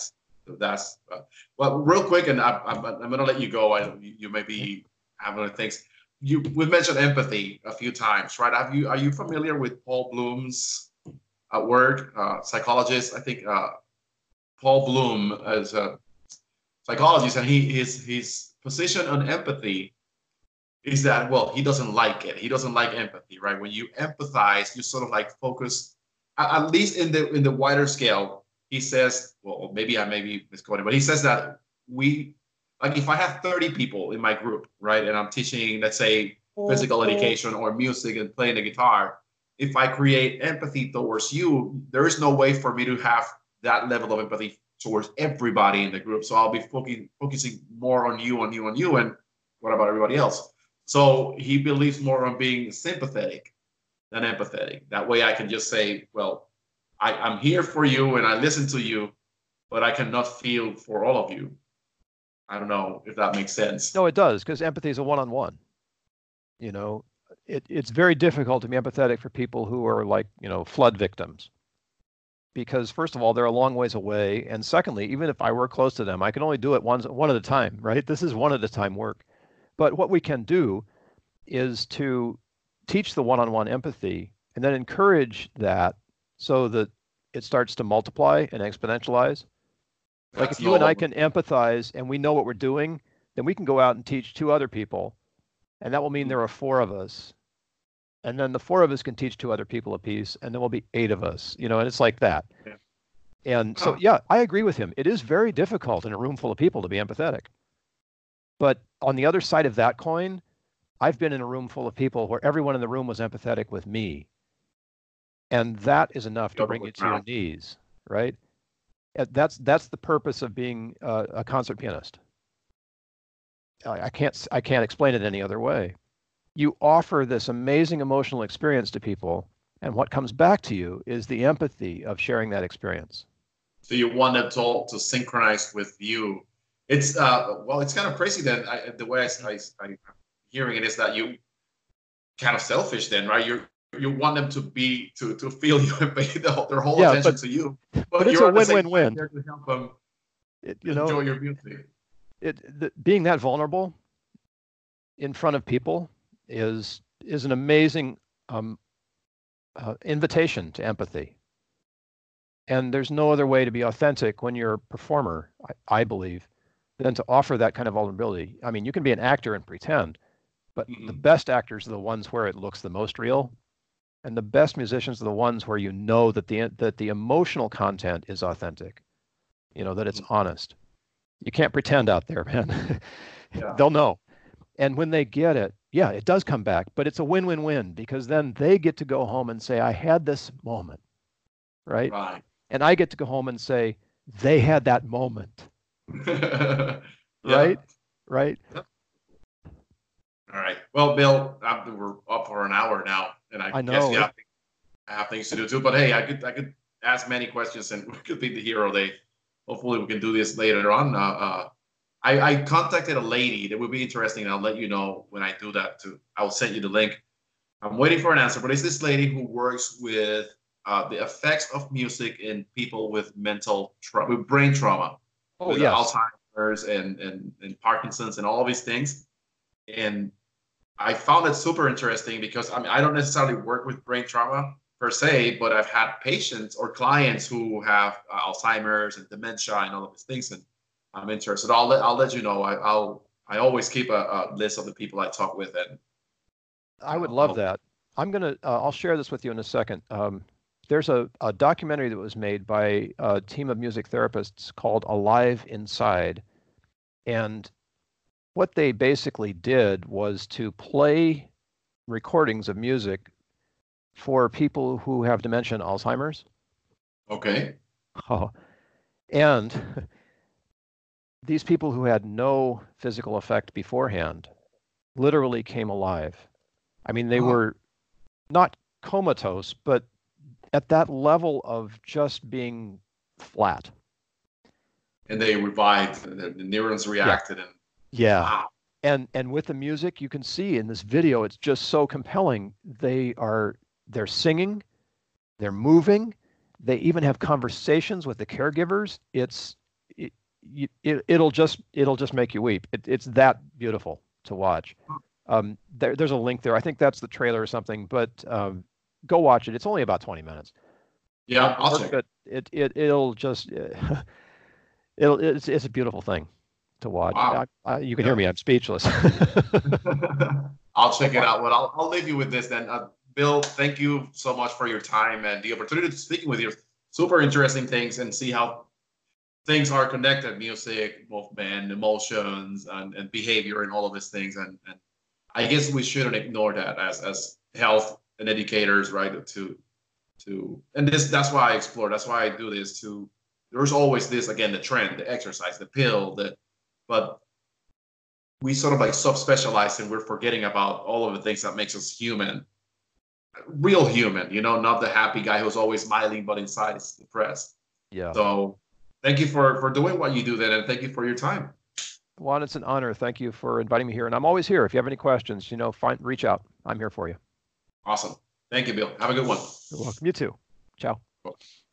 That's uh, well, real quick, and I, I'm, I'm going to let you go. I, you maybe have other things. You we mentioned empathy a few times, right? Have you are you familiar with Paul Bloom's uh, work? Uh, psychologist, I think uh, Paul Bloom is a psychologist, and he his his position on empathy is that, well, he doesn't like it. He doesn't like empathy, right? When you empathize, you sort of like focus, at least in the in the wider scale. He says, well, maybe I may be misquoting, but he says that we, like, if I have thirty people in my group, right, and I'm teaching, let's say, physical education or music and playing the guitar, if I create empathy towards you, there is no way for me to have that level of empathy towards everybody in the group. So I'll be focusing focusing more on you, on you, on you, and what about everybody else? So he believes more on being sympathetic than empathetic. That way I can just say, well, I, I'm here for you and I listen to you, but I cannot feel for all of you. I don't know if that makes sense. No, it does, because empathy is a one-on-one. You know, it, it's very difficult to be empathetic for people who are like, you know, flood victims. Because first of all, they're a long ways away. And secondly, even if I were close to them, I can only do it one, one at a time, right? This is one at a time work. But what we can do is to teach the one-on-one empathy and then encourage that so that it starts to multiply and exponentialize. Like if you and I can empathize and we know what we're doing, then we can go out and teach two other people. And that will mean there are four of us. And then the four of us can teach two other people a piece, and then we'll be eight of us, you know, and it's like that. Yeah. And so, yeah, I agree with him. It is very difficult in a room full of people to be empathetic. But on the other side of that coin, I've been in a room full of people where everyone in the room was empathetic with me. And that is enough to bring you to your knees, right? That's that's the purpose of being uh, a concert pianist. I can't I can't explain it any other way. You offer this amazing emotional experience to people, and what comes back to you is the empathy of sharing that experience. So you want them to, to synchronize with you. It's uh well, it's kind of crazy then. I, the way I, I, I'm hearing it is that you kind of selfish then, right? You you want them to be to to feel you and pay the, their whole yeah, attention but, to you. But, but it's a win-win-win. There to help them it, you enjoy know, your music. It the, being that vulnerable in front of people is is an amazing um, uh, invitation to empathy. And there's no other way to be authentic when you're a performer, I, I believe, than to offer that kind of vulnerability. I mean, you can be an actor and pretend, but mm-hmm. the best actors are the ones where it looks the most real. And the best musicians are the ones where you know that the that the emotional content is authentic, you know, that it's mm-hmm. honest. You can't pretend out there, man. Yeah. They'll know. And when they get it, yeah, it does come back, but it's a win-win-win because then they get to go home and say, I had this moment, right? Right. And I get to go home and say, they had that moment. Yeah. Right? Right? Yep. All right. Well, Bill, I'm, we're up for an hour now, and I, I know. guess yeah, I have things to do too. But hey, I could I could ask many questions, and we could be the hero day. Hopefully, we can do this later on. Uh, uh, I, I contacted a lady that would be interesting, and I'll let you know when I do that. Too, I'll send you the link. I'm waiting for an answer, but it's this lady who works with uh, the effects of music in people with mental trauma, with brain trauma, oh, with yes. Alzheimer's and, and and Parkinson's and all these things. And I found it super interesting because I mean I don't necessarily work with brain trauma per se, but I've had patients or clients who have uh, Alzheimer's and dementia and all of these things, and I'm interested. I'll let I'll let you know. I, I'll I always keep a, a list of the people I talk with, and I would love that. I'm gonna uh, I'll share this with you in a second. Um, there's a, a documentary that was made by a team of music therapists called Alive Inside, and what they basically did was to play recordings of music for people who have dementia and Alzheimer's. Okay. Oh, and these people who had no physical effect beforehand literally came alive. I mean, they oh. were not comatose, but at that level of just being flat. And they revived, the, the neurons reacted. Yeah. and Yeah. Wow. And and with the music, you can see in this video, it's just so compelling. They are they're singing, they're moving, they even have conversations with the caregivers. It's it, you, it, it'll just it'll just make you weep. It, it's that beautiful to watch. Um, there, there's a link there. I think that's the trailer or something. But um, go watch it. It's only about twenty minutes. Yeah, I'll check it. It it it'll just it'll it's it's a beautiful thing to watch. Wow. I, I, you can yeah. hear me. I'm speechless. I'll check it out. Well, I'll I'll leave you with this then. Uh, Bill, thank you so much for your time and the opportunity to speak with you. Super interesting things and see how things are connected, music, movement, emotions, and, and behavior and all of these things. And, and I guess we shouldn't ignore that as, as health and educators, right? To, to, and this, that's why I explore, that's why I do this to, there's always this, again, the trend, the exercise, the pill, the, but we sort of like subspecialize and we're forgetting about all of the things that makes us human, real human, you know, not the happy guy who's always smiling, but inside is depressed. Yeah. So thank you for, for doing what you do then. And thank you for your time. Juan, it's an honor. Thank you for inviting me here. And I'm always here. If you have any questions, you know, find, reach out. I'm here for you. Awesome. Thank you, Bill. Have a good one. You're welcome. You too. Ciao. Cool.